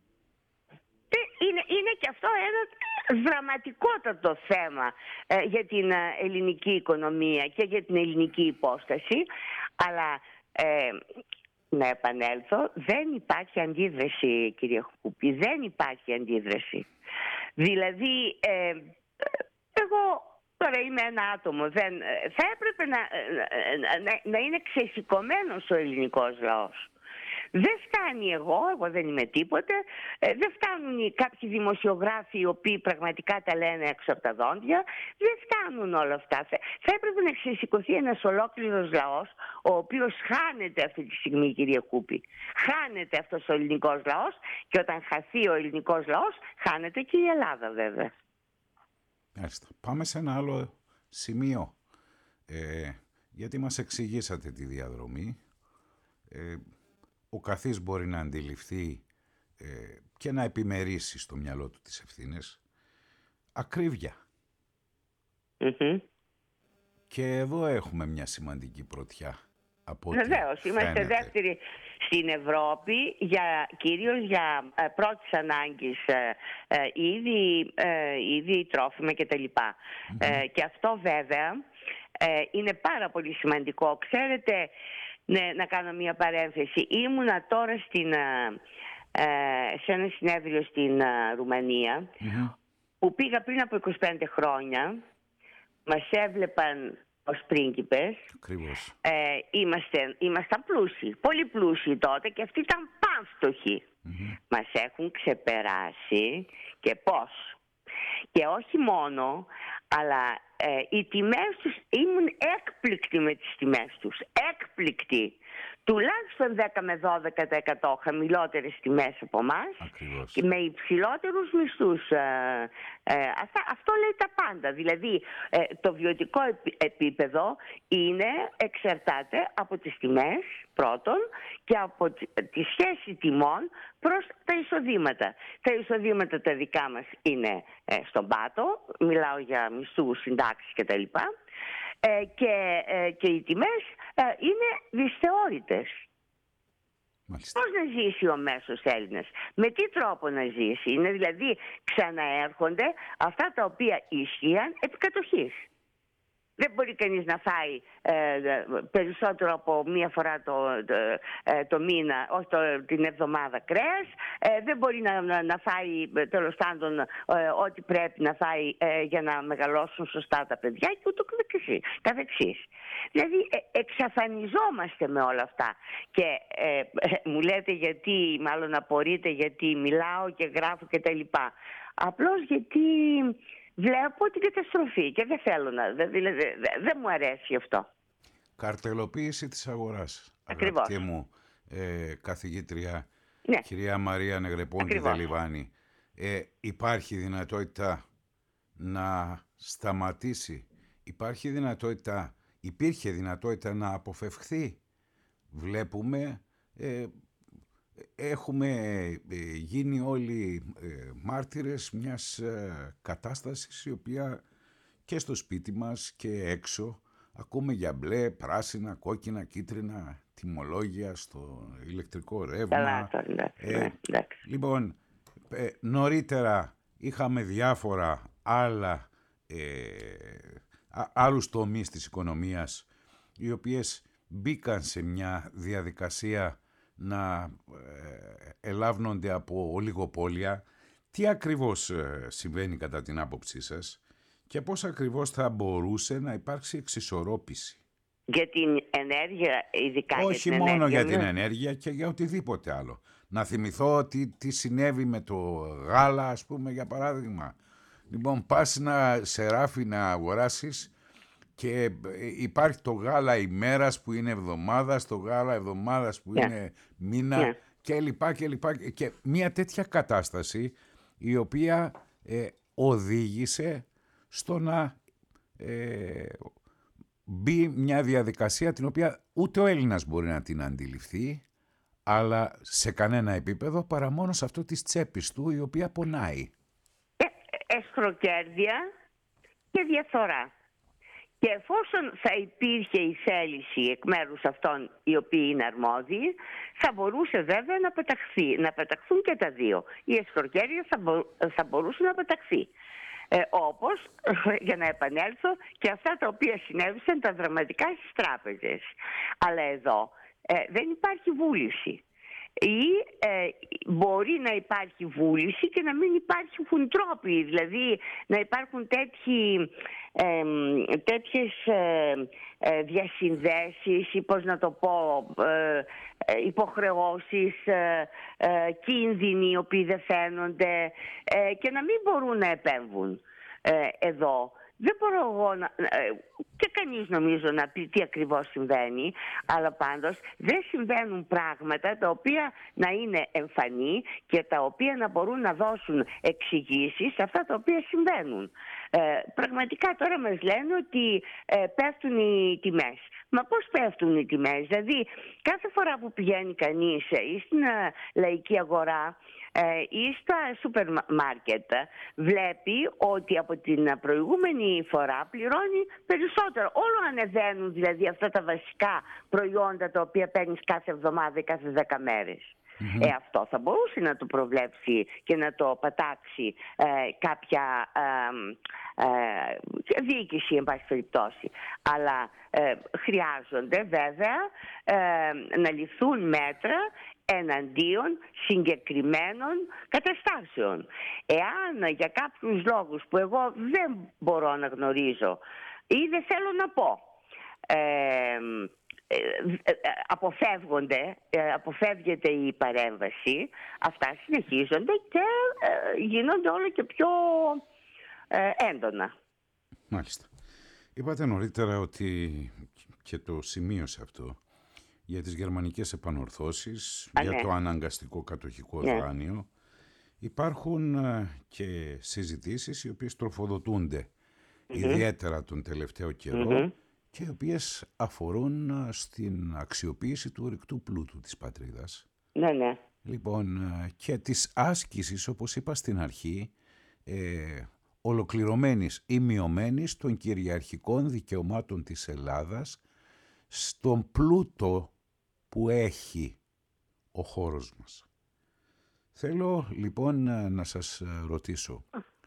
Και είναι, είναι και αυτό ένα δραματικότατο θέμα ε, για την ε, ελληνική οικονομία και για την ελληνική υπόσταση. Αλλά ε, να επανέλθω, δεν υπάρχει αντίδραση, κύριε Χούπη, δεν υπάρχει αντίδραση. Δηλαδή, ε, εγώ τώρα είμαι ένα άτομο, δεν, θα έπρεπε να, να, να είναι ξεσηκωμένος ο ελληνικός λαός. Δεν φτάνει εγώ, εγώ δεν είμαι τίποτε, δεν φτάνουν κάποιοι δημοσιογράφοι οι οποίοι πραγματικά τα λένε έξω από τα δόντια, δεν φτάνουν όλα αυτά. Θα έπρεπε να ξεσηκωθεί ένας ολόκληρος λαός, ο οποίος χάνεται αυτή τη στιγμή, κύριε Κούπη. Χάνεται αυτός ο ελληνικός λαός και όταν χαθεί ο ελληνικός λαός, χάνεται και η Ελλάδα βέβαια. Μάλιστα. Πάμε σε ένα άλλο σημείο, ε, γιατί μας εξηγήσατε τη διαδρομή. Ε, ο καθής μπορεί να αντιληφθεί ε, και να επιμερίσει στο μυαλό του τις ευθύνες. Ακρίβεια. Mm-hmm. Και εδώ έχουμε μια σημαντική πρωτιά. Βεβαίως, είμαστε δεύτεροι στην Ευρώπη, για, κυρίως για ε, πρώτης ανάγκης ε, ε, ήδη, ε, ήδη τρόφιμα κτλ. Mm-hmm. Ε, και αυτό βέβαια ε, είναι πάρα πολύ σημαντικό. Ξέρετε, ναι, να κάνω μια παρένθεση. Ήμουνα τώρα στην, ε, σε ένα συνέδριο στην ε, Ρουμανία, mm-hmm. που πήγα πριν από είκοσι πέντε χρόνια. Μας έβλεπαν ως πρίγκιπες. Ακριβώς. Ε, είμαστε, ήμασταν πλούσιοι, πολύ πλούσιοι τότε και αυτοί ήταν πανφτωχοί. Mm-hmm. Μας έχουν ξεπεράσει και πώς. Και όχι μόνο, αλλά ε, οι τιμές τους, ήμουν έκπληκτοι με τις τιμές τους. Έκπληκτοι. Τουλάχιστον δέκα με δώδεκα τοις εκατό χαμηλότερες τιμές από εμάς και με υψηλότερους μισθούς. Ε, ε, αυτά, αυτό λέει τα πάντα. Δηλαδή ε, το βιωτικό επίπεδο είναι, εξαρτάται από τις τιμές πρώτον και από τη, τη σχέση τιμών προς τα εισοδήματα. Τα εισοδήματα τα δικά μας είναι ε, στον πάτο, μιλάω για μισθούς, συντάξεις κτλ. Ε, και, ε, και οι τιμές ε, είναι δυσθεώρητες. Μάλιστα. Πώς να ζήσει ο μέσος Έλληνας, με τι τρόπο να ζήσει? Είναι δηλαδή ξαναέρχονται αυτά τα οποία ίσχυαν επί κατοχής. Δεν μπορεί κανείς να φάει ε, περισσότερο από μία φορά το, το, το μήνα, όχι το, την εβδομάδα κρέας. Ε, δεν μπορεί να, να, να φάει τέλος πάντων ε, ό,τι πρέπει να φάει ε, για να μεγαλώσουν σωστά τα παιδιά και ούτω καθεξής. Δηλαδή ε, εξαφανιζόμαστε με όλα αυτά. Και ε, ε, μου λέτε γιατί, μάλλον απορείτε γιατί μιλάω και γράφω κτλ. Απλώς γιατί βλέπω την καταστροφή και δεν θέλω να, δηλαδή δεν δε, δε μου αρέσει αυτό. Καρτελοποίηση της αγοράς. Ακριβώς. Αγαπητή μου ε, καθηγήτρια, ναι. κυρία Μαρία Νεγρεπόντη Δελιβάνη, ε, υπάρχει δυνατότητα να σταματήσει, υπάρχει δυνατότητα, υπήρχε δυνατότητα να αποφευχθεί? Βλέπουμε, ε, έχουμε γίνει όλοι ε, μάρτυρες μιας ε, κατάστασης η οποία και στο σπίτι μας και έξω ακούμε για μπλε, πράσινα, κόκκινα, κίτρινα τιμολόγια στο ηλεκτρικό ρεύμα. Καλά, ε, ναι, λοιπόν, ε, νωρίτερα είχαμε διάφορα άλλα, ε, α, άλλους τομείς της οικονομίας οι οποίες μπήκαν σε μια διαδικασία να ελάβνονται από ολιγοπόλια. Τι ακριβώς συμβαίνει κατά την άποψή σας και πώς ακριβώς θα μπορούσε να υπάρξει εξισορρόπηση? Για την ενέργεια, ειδικά Όχι για την μόνο ενέργεια. για την ναι. ενέργεια και για οτιδήποτε άλλο. Να θυμηθώ τι, τι συνέβη με το γάλα, ας πούμε, για παράδειγμα. Λοιπόν, πας να, σε ράφι να αγοράσεις και υπάρχει το γάλα ημέρας που είναι εβδομάδας, το γάλα εβδομάδας που Ναι. είναι μήνα Ναι. και λοιπά και λοιπά. Και μια τέτοια κατάσταση η οποία ε, οδήγησε στο να ε, μπει μια διαδικασία την οποία ούτε ο Έλληνας μπορεί να την αντιληφθεί, αλλά σε κανένα επίπεδο παρά μόνο σε αυτό της τσέπης του, η οποία πονάει. Ε, εσχροκέρδεια και διαφθορά. Και εφόσον θα υπήρχε η θέληση εκ μέρους αυτών οι οποίοι είναι αρμόδιοι, θα μπορούσε βέβαια να πεταχθεί, να πεταχθούν και τα δύο. Η εσχροκέρδεια θα, μπο, θα μπορούσε να πεταχθεί. Ε, όπως, για να επανέλθω, και αυτά τα οποία συνέβησαν τα δραματικά στις τράπεζες. Αλλά εδώ ε, δεν υπάρχει βούληση. Ή ε, μπορεί να υπάρχει βούληση και να μην υπάρχουν τρόποι, δηλαδή να υπάρχουν τέτοιοι, ε, τέτοιες ε, ε, διασυνδέσεις ή πώς να το πω, ε, ε, υποχρεώσεις, ε, ε, κίνδυνοι οι οποίοι δεν φαίνονται ε, και να μην μπορούν να επέμβουν ε, εδώ. Δεν μπορώ εγώ να, και κανείς νομίζω να πει τι ακριβώς συμβαίνει, αλλά πάντως δεν συμβαίνουν πράγματα τα οποία να είναι εμφανή και τα οποία να μπορούν να δώσουν εξηγήσεις σε αυτά τα οποία συμβαίνουν. Ε, πραγματικά τώρα μας λένε ότι ε, πέφτουν οι τιμές. Μα πώς πέφτουν οι τιμές? Δηλαδή κάθε φορά που πηγαίνει κανείς ή στην ε, λαϊκή αγορά ή στα σούπερ μάρκετ, βλέπει ότι από την προηγούμενη φορά πληρώνει περισσότερο. Όλο ανεβαίνουν δηλαδή αυτά τα βασικά προϊόντα τα οποία παίρνεις κάθε εβδομάδα ή κάθε δέκα μέρες. Mm-hmm. Ε, αυτό θα μπορούσε να το προβλέψει και να το πατάξει ε, κάποια ε, ε, διοίκηση, εν πάση περιπτώσει. Αλλά ε, χρειάζονται βέβαια ε, να ληφθούν μέτρα εναντίον συγκεκριμένων καταστάσεων. Εάν για κάποιους λόγους που εγώ δεν μπορώ να γνωρίζω ή δεν θέλω να πω, ε, αποφεύγονται, αποφεύγεται η παρέμβαση, αυτά συνεχίζονται και γίνονται όλο και πιο έντονα. Μάλιστα. Είπατε νωρίτερα ότι, και το σημείωσε αυτό, για τις γερμανικές επανορθώσεις, Α, για ναι. το αναγκαστικό κατοχικό ναι. δάνειο. Υπάρχουν και συζητήσεις οι οποίες τροφοδοτούνται mm-hmm. ιδιαίτερα τον τελευταίο καιρό mm-hmm. και οι οποίες αφορούν στην αξιοποίηση του ορυκτού πλούτου της πατρίδας. Ναι, ναι. Λοιπόν, και της άσκησης, όπως είπα στην αρχή, ε, ολοκληρωμένης ή μειωμένης των κυριαρχικών δικαιωμάτων της Ελλάδας στον πλούτο που έχει ο χώρος μας. Θέλω λοιπόν να σας ρωτήσω,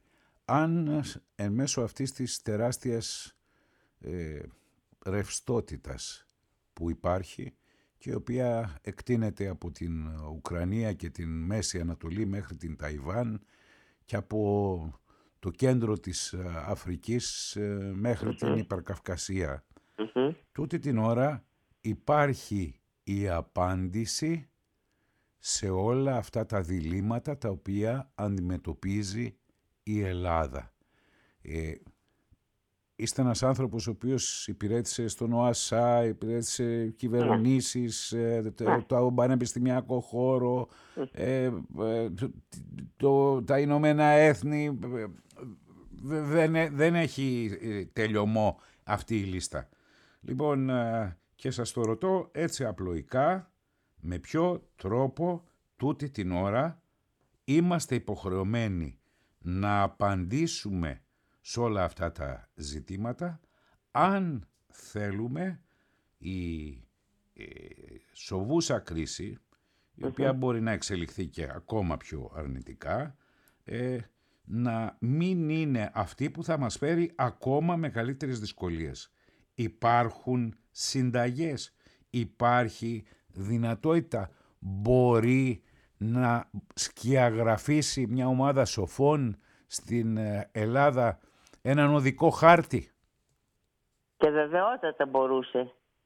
αν εν μέσω αυτής της τεράστιας ε, ρευστότητας που υπάρχει και η οποία εκτείνεται από την Ουκρανία και την Μέση Ανατολή μέχρι την Ταϊβάν και από το κέντρο της Αφρικής μέχρι mm-hmm. την Υπερκαυκασία, mm-hmm. τούτη την ώρα υπάρχει η απάντηση σε όλα αυτά τα διλήμματα τα οποία αντιμετωπίζει η Ελλάδα. Ε, είστε ένας άνθρωπος ο οποίος υπηρέτησε στον ΟΑΣΑ, υπηρέτησε κυβερνήσεις, ε, το, το πανεπιστημιακό χώρο, ε, ε, το, το, τα Ηνωμένα Έθνη. Δεν, δεν έχει τελειωμό αυτή η λίστα. Λοιπόν, και σας το ρωτώ έτσι απλοϊκά, με ποιο τρόπο τούτη την ώρα είμαστε υποχρεωμένοι να απαντήσουμε σε όλα αυτά τα ζητήματα, αν θέλουμε η ε, σοβούσα κρίση, η οποία μπορεί να εξελιχθεί και ακόμα πιο αρνητικά, ε, να μην είναι αυτή που θα μας φέρει ακόμα μεγαλύτερες δυσκολίες. Υπάρχουν συνταγές, υπάρχει δυνατότητα, μπορεί να σκιαγραφίσει μια ομάδα σοφών στην Ελλάδα έναν οδικό χάρτη? Και βεβαιότατα μπορούσε.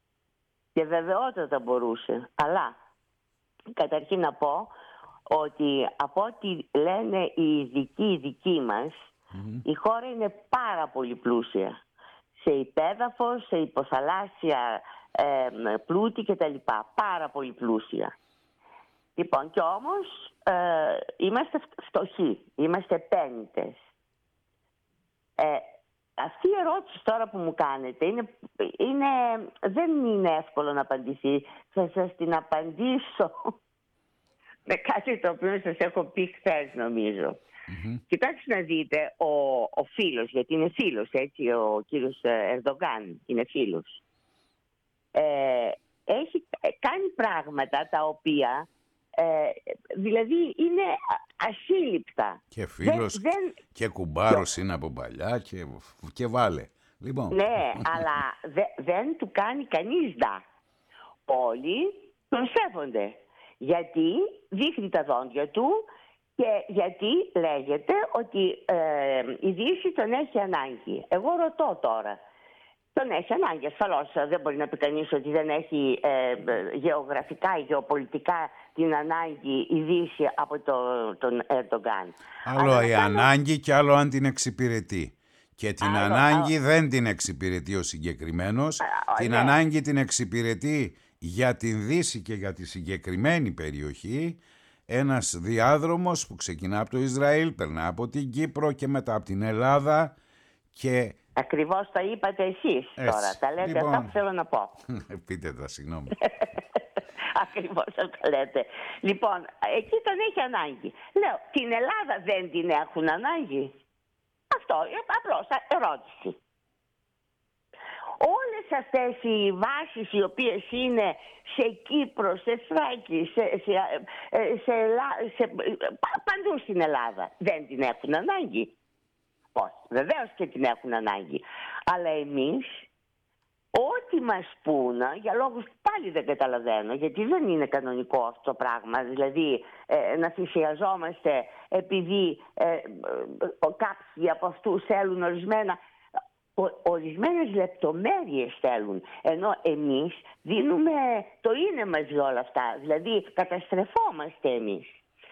Και βεβαιότατα μπορούσε. Αλλά καταρχήν να πω ότι από ό,τι λένε οι ειδικοί οι δικοί μας, mm-hmm. η χώρα είναι πάρα πολύ πλούσια. Σε υπέδαφος, σε υποθαλάσσια ε, πλούτη κτλ. Πάρα πολύ πλούσια. Λοιπόν, κι όμως ε, είμαστε φτωχοί, είμαστε πέννητες. Ε, αυτή η ερώτηση τώρα που μου κάνετε είναι, είναι, δεν είναι εύκολο να απαντηθεί. Θα σας την απαντήσω με κάτι το οποίο σας έχω πει χθες, νομίζω. Mm-hmm. Κοιτάξτε να δείτε, ο, ο φίλος, γιατί είναι φίλος, έτσι, ο κύριος Ερντογάν είναι φίλος, ε, έχει κάνει πράγματα τα οποία ε, δηλαδή είναι ασύλληπτα. Και φίλος δεν, δεν... και κουμπάρος είναι από παλιά και, και βάλε. Λοιπόν. Ναι, αλλά δε, δεν του κάνει κανείς δα. Όλοι τον σέβονται. Γιατί δείχνει τα δόντια του και γιατί λέγεται ότι ε, η Δύση τον έχει ανάγκη. Εγώ ρωτώ τώρα. Τον έχει ανάγκη, ασφαλώς. Δεν μπορεί να πει κανείς ότι δεν έχει ε, γεωγραφικά ή γεωπολιτικά την ανάγκη η Δύση από το, τον Ερντογκάν. Άλλο η κάνω... ανάγκη και άλλο αν την εξυπηρετεί. Και την άλλο, ανάγκη άλλο... δεν την εξυπηρετεί ο συγκεκριμένος. Α, την ναι. ανάγκη την εξυπηρετεί για την Δύση και για τη συγκεκριμένη περιοχή ένας διάδρομος που ξεκινά από το Ισραήλ, περνά από την Κύπρο και μετά από την Ελλάδα και... Ακριβώς τα είπατε εσείς τώρα. Τα λέτε λοιπόν... αυτά που θέλω να πω. Πείτε τα, συγγνώμη. Ακριβώς αυτά λέτε. Λοιπόν, εκεί τον έχει ανάγκη. Λέω, την Ελλάδα δεν την έχουν ανάγκη. Αυτό, απλώς ερώτηση. Όλες αυτές οι βάσεις οι οποίες είναι σε Κύπρο, σε Θράκη, σε, σε, σε, σε, σε, παντού στην Ελλάδα δεν την έχουν ανάγκη. Όχι, βεβαίως και την έχουν ανάγκη. Αλλά εμείς, ό,τι μας πούνα, για λόγους που πάλι δεν καταλαβαίνω, γιατί δεν είναι κανονικό αυτό το πράγμα, δηλαδή ε, να θυσιαζόμαστε επειδή ε, ε, κάποιοι από αυτούς θέλουν ορισμένα, ο, ορισμένες λεπτομέρειες θέλουν, ενώ εμείς δίνουμε το είναι μαζί όλα αυτά, δηλαδή καταστρεφόμαστε εμείς.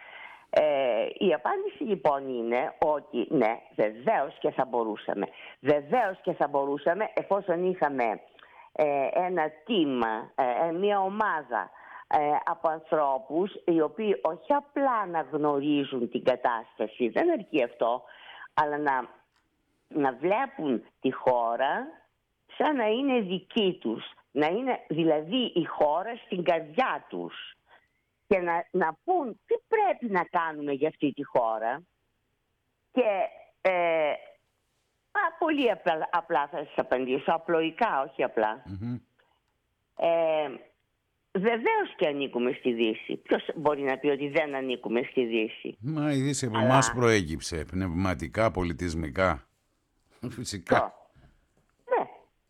Ε, η απάντηση λοιπόν είναι ότι ναι, βεβαίως και θα μπορούσαμε. Βεβαίως και θα μπορούσαμε εφόσον είχαμε ε, ένα team, ε, μια ομάδα ε, από ανθρώπους οι οποίοι όχι απλά να γνωρίζουν την κατάσταση, δεν αρκεί αυτό, αλλά να, να βλέπουν τη χώρα σαν να είναι δική τους, να είναι δηλαδή η χώρα στην καρδιά τους. Και να, να πούν τι πρέπει να κάνουμε για αυτή τη χώρα. Και ε, α, πολύ απλά, απλά θα σας απαντήσω, απλοϊκά, όχι απλά. Mm-hmm. Ε, βεβαίως και ανήκουμε στη Δύση. Ποιος μπορεί να πει ότι δεν ανήκουμε στη Δύση? Μα η Δύση από Αλλά... εμάς προέκυψε, πνευματικά, πολιτισμικά. Φυσικά. Ναι.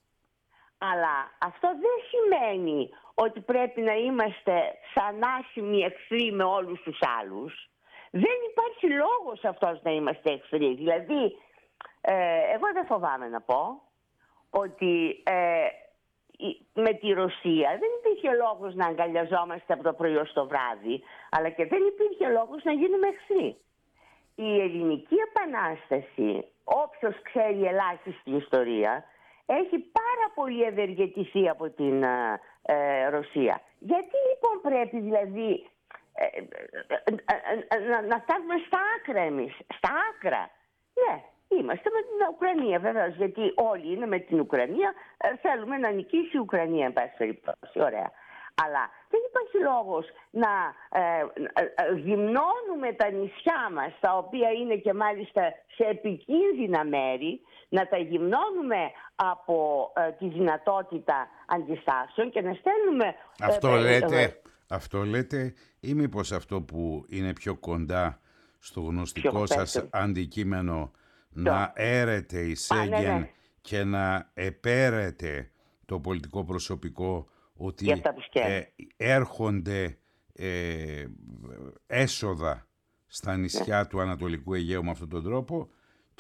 Αλλά αυτό δεν σημαίνει ότι πρέπει να είμαστε θανάσιμοι εχθροί με όλους τους άλλους. Δεν υπάρχει λόγος αυτός να είμαστε εχθροί. Δηλαδή, ε, εγώ δεν φοβάμαι να πω ότι ε, με τη Ρωσία δεν υπήρχε λόγος να αγκαλιαζόμαστε από το πρωί ως το βράδυ, αλλά και δεν υπήρχε λόγος να γίνουμε εχθροί. Η Ελληνική Επανάσταση, όποιος ξέρει ελάχιστη ιστορία, έχει πάρα πολύ ευεργετηθεί από την ε, Ρωσία. Γιατί λοιπόν πρέπει δηλαδή ε, ε, ε, να, να φτάσουμε στα άκρα εμείς, στα άκρα? Ναι, είμαστε με την Ουκρανία βεβαίως, γιατί όλοι είναι με την Ουκρανία, ε, θέλουμε να νικήσει η Ουκρανία, εν πάση περιπτώσει, ωραία. Αλλά δεν υπάρχει λόγος να ε, ε, γυμνώνουμε τα νησιά μας, τα οποία είναι και μάλιστα σε επικίνδυνα μέρη, να τα γυμνώνουμε από ε, τη δυνατότητα αντιστάσεων και να στέλνουμε... Αυτό, ε, λέτε, ε, αυτό λέτε ή μήπως αυτό που είναι πιο κοντά στο γνωστικό σας αντικείμενο, ποιο? Να έρετε η Σέγγεν ναι, ναι. και να επέρετε το πολιτικό προσωπικό ότι ε, έρχονται ε, έσοδα στα νησιά ναι. του Ανατολικού Αιγαίου με αυτόν τον τρόπο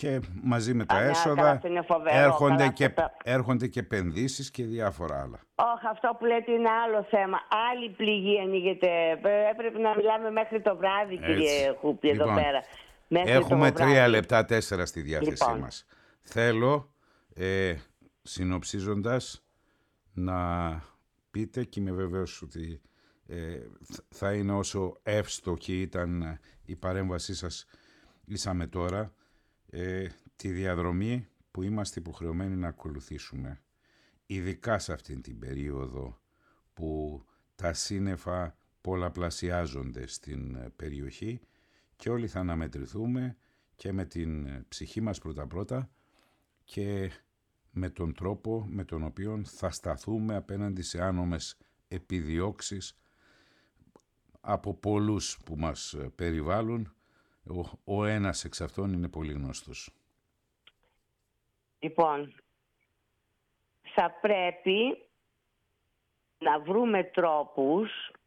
Και μαζί με τα Α, ναι, έσοδα καλά, αυτό είναι φοβερό, έρχονται, καλά, και, αυτό το- έρχονται και επενδύσεις και διάφορα άλλα. Όχι, αυτό που λέτε είναι άλλο θέμα. Άλλη πληγή ανοίγεται. Ε, Έπρεπε να μιλάμε μέχρι το βράδυ, Έτσι. κύριε Χούπη, εδώ Λοιπόν, πέρα. Μέχρι έχουμε το τρία βράδυ. λεπτά, τέσσερα στη διάθεσή Λοιπόν. μας. Θέλω, ε, συνοψίζοντας, να πείτε, και είμαι βέβαιος ότι ε, θα είναι όσο εύστοχη ήταν η παρέμβασή σας ήσαμε τώρα, ε, τη διαδρομή που είμαστε υποχρεωμένοι να ακολουθήσουμε, ειδικά σε αυτήν την περίοδο που τα σύννεφα πολλαπλασιάζονται στην περιοχή και όλοι θα αναμετρηθούμε και με την ψυχή μας πρώτα-πρώτα και με τον τρόπο με τον οποίο θα σταθούμε απέναντι σε άνομες επιδιώξεις από πολλούς που μας περιβάλλουν. Ο, ο ένας εξ αυτών είναι πολύ γνωστός. Λοιπόν, θα πρέπει να βρούμε τρόπους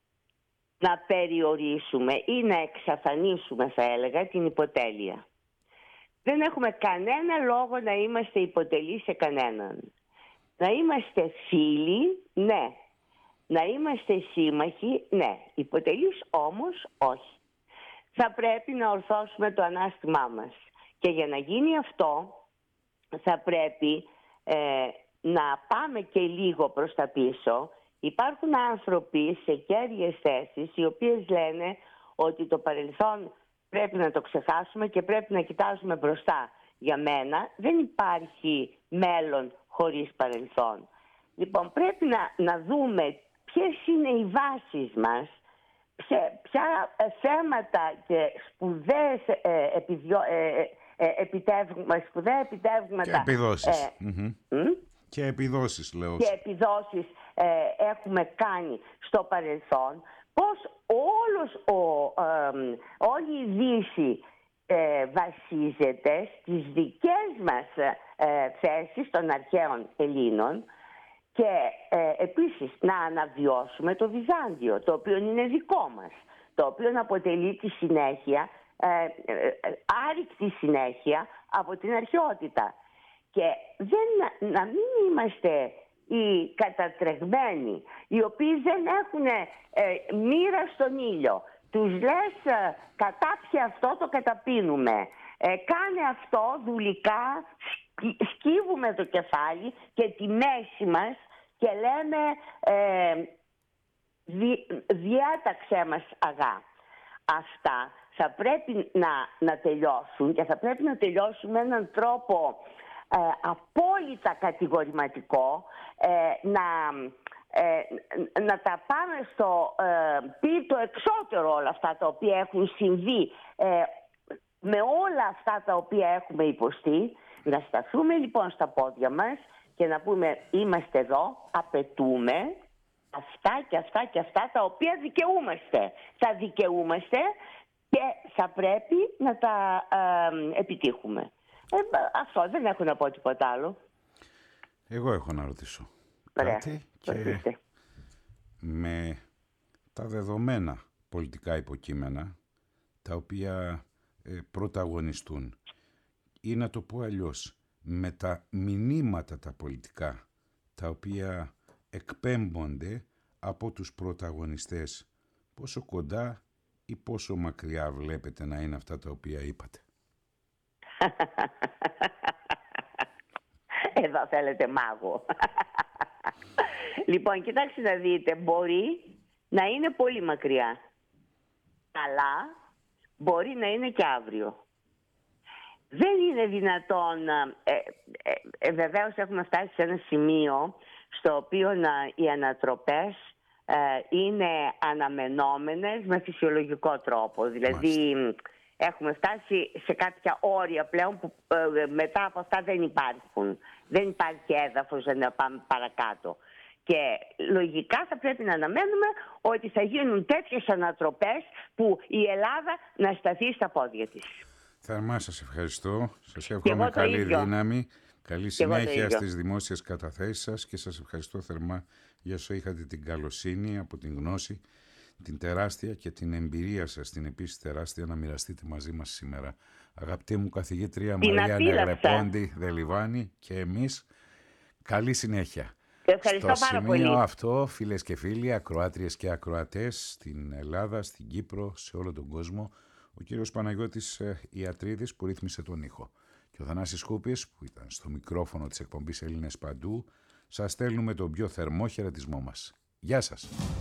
να περιορίσουμε ή να εξαφανίσουμε, θα έλεγα, την υποτέλεια. Δεν έχουμε κανένα λόγο να είμαστε υποτελείς σε κανέναν. Να είμαστε φίλοι, ναι. Να είμαστε σύμμαχοι, ναι. Υποτελείς όμως, όχι. Θα πρέπει να ορθώσουμε το ανάστημά μας. Και για να γίνει αυτό, θα πρέπει ε, να πάμε και λίγο προς τα πίσω. Υπάρχουν άνθρωποι σε κέρδιες θέσεις, οι οποίες λένε ότι το παρελθόν πρέπει να το ξεχάσουμε και πρέπει να κοιτάζουμε μπροστά. Για μένα δεν υπάρχει μέλλον χωρίς παρελθόν. Λοιπόν, πρέπει να, να δούμε ποιες είναι οι βάσεις μας, ποια, ποια ε, θέματα και σπουδαίες ε, επιδιο, ε, ε, επιτεύγματα, σπουδαία επιτεύγματα Και επιδόσεις. Ε, mm-hmm. μ? Και επιδόσεις, λέω. Και επιδόσεις ε, έχουμε κάνει στο παρελθόν. Πώς όλος ο, ε, όλη η Δύση ε, βασίζεται στις δικές μας ε, θέσεις των αρχαίων Ελλήνων και ε, επίσης να αναβιώσουμε το Βυζάντιο, το οποίο είναι δικό μας, το οποίο αποτελεί τη συνέχεια, ε, ε, άρρηκτη συνέχεια από την αρχαιότητα. Και δεν, να μην είμαστε οι κατατρεγμένοι, οι οποίοι δεν έχουν ε, μοίρα στον ήλιο. Τους λες ε, κατάψε αυτό, το καταπίνουμε. Ε, κάνε αυτό δουλικά, σκύβουμε το κεφάλι και τη μέση μας και λέμε ε, δι, διάταξέ μας αγά. Αυτά θα πρέπει να, να τελειώσουν και θα πρέπει να τελειώσουν με έναν τρόπο ε, απόλυτα κατηγορηματικό, ε, να, ε, να τα πάμε στο ε, πίτο εξώτερο όλα αυτά τα οποία έχουν συμβεί, ε, με όλα αυτά τα οποία έχουμε υποστεί, να σταθούμε λοιπόν στα πόδια μας και να πούμε είμαστε εδώ, απαιτούμε αυτά και αυτά και αυτά τα οποία δικαιούμαστε. Τα δικαιούμαστε και θα πρέπει να τα ε, επιτύχουμε. Ε, αυτό, δεν έχω να πω τίποτα άλλο. Εγώ έχω να ρωτήσω Ωραία. κάτι και Ρωτήστε. με τα δεδομένα πολιτικά υποκείμενα τα οποία ε, πρωταγωνιστούν ή να το πω αλλιώς με τα μηνύματα τα πολιτικά τα οποία εκπέμπονται από τους πρωταγωνιστές, πόσο κοντά ή πόσο μακριά βλέπετε να είναι αυτά τα οποία είπατε? Εδώ θέλετε μάγο. Λοιπόν, κοιτάξτε να δείτε, μπορεί να είναι πολύ μακριά, αλλά μπορεί να είναι και αύριο. Δεν είναι δυνατόν, ε, ε, ε, βεβαίως έχουμε φτάσει σε ένα σημείο στο οποίο ε, οι ανατροπές ε, είναι αναμενόμενες με φυσιολογικό τρόπο. Δηλαδή Μάλιστα. Έχουμε φτάσει σε κάποια όρια πλέον που ε, μετά από αυτά δεν υπάρχουν. Δεν υπάρχει έδαφος να πάμε παρακάτω. Και λογικά θα πρέπει να αναμένουμε ότι θα γίνουν τέτοιες ανατροπές που η Ελλάδα να σταθεί στα πόδια της. Θερμά σας ευχαριστώ. Σας εύχομαι καλή ίδιο. δύναμη, καλή συνέχεια στις δημόσιες καταθέσεις σας και σας ευχαριστώ θερμά για όσο είχατε την καλοσύνη από την γνώση, την τεράστια και την εμπειρία σας, την επίσης τεράστια, να μοιραστείτε μαζί μας σήμερα. Αγαπητή μου καθηγήτρια Την Μαρία απίλαψα. Νεγρεπόντη Δελιβάνη, και εμείς καλή συνέχεια. Ευχαριστώ Στο πάρα σημείο πολύ. αυτό, φίλες και φίλοι, ακροάτριες και ακροατές στην Ελλάδα, στην Κύπρο, σε όλο τον κόσμο, ο κύριος Παναγιώτης ε, Ιατρίδης που ρύθμισε τον ήχο και ο Θανάσης Κούπης που ήταν στο μικρόφωνο της εκπομπής Έλληνες Παντού, σας στέλνουμε τον πιο θερμό χαιρετισμό μας. Γεια σας.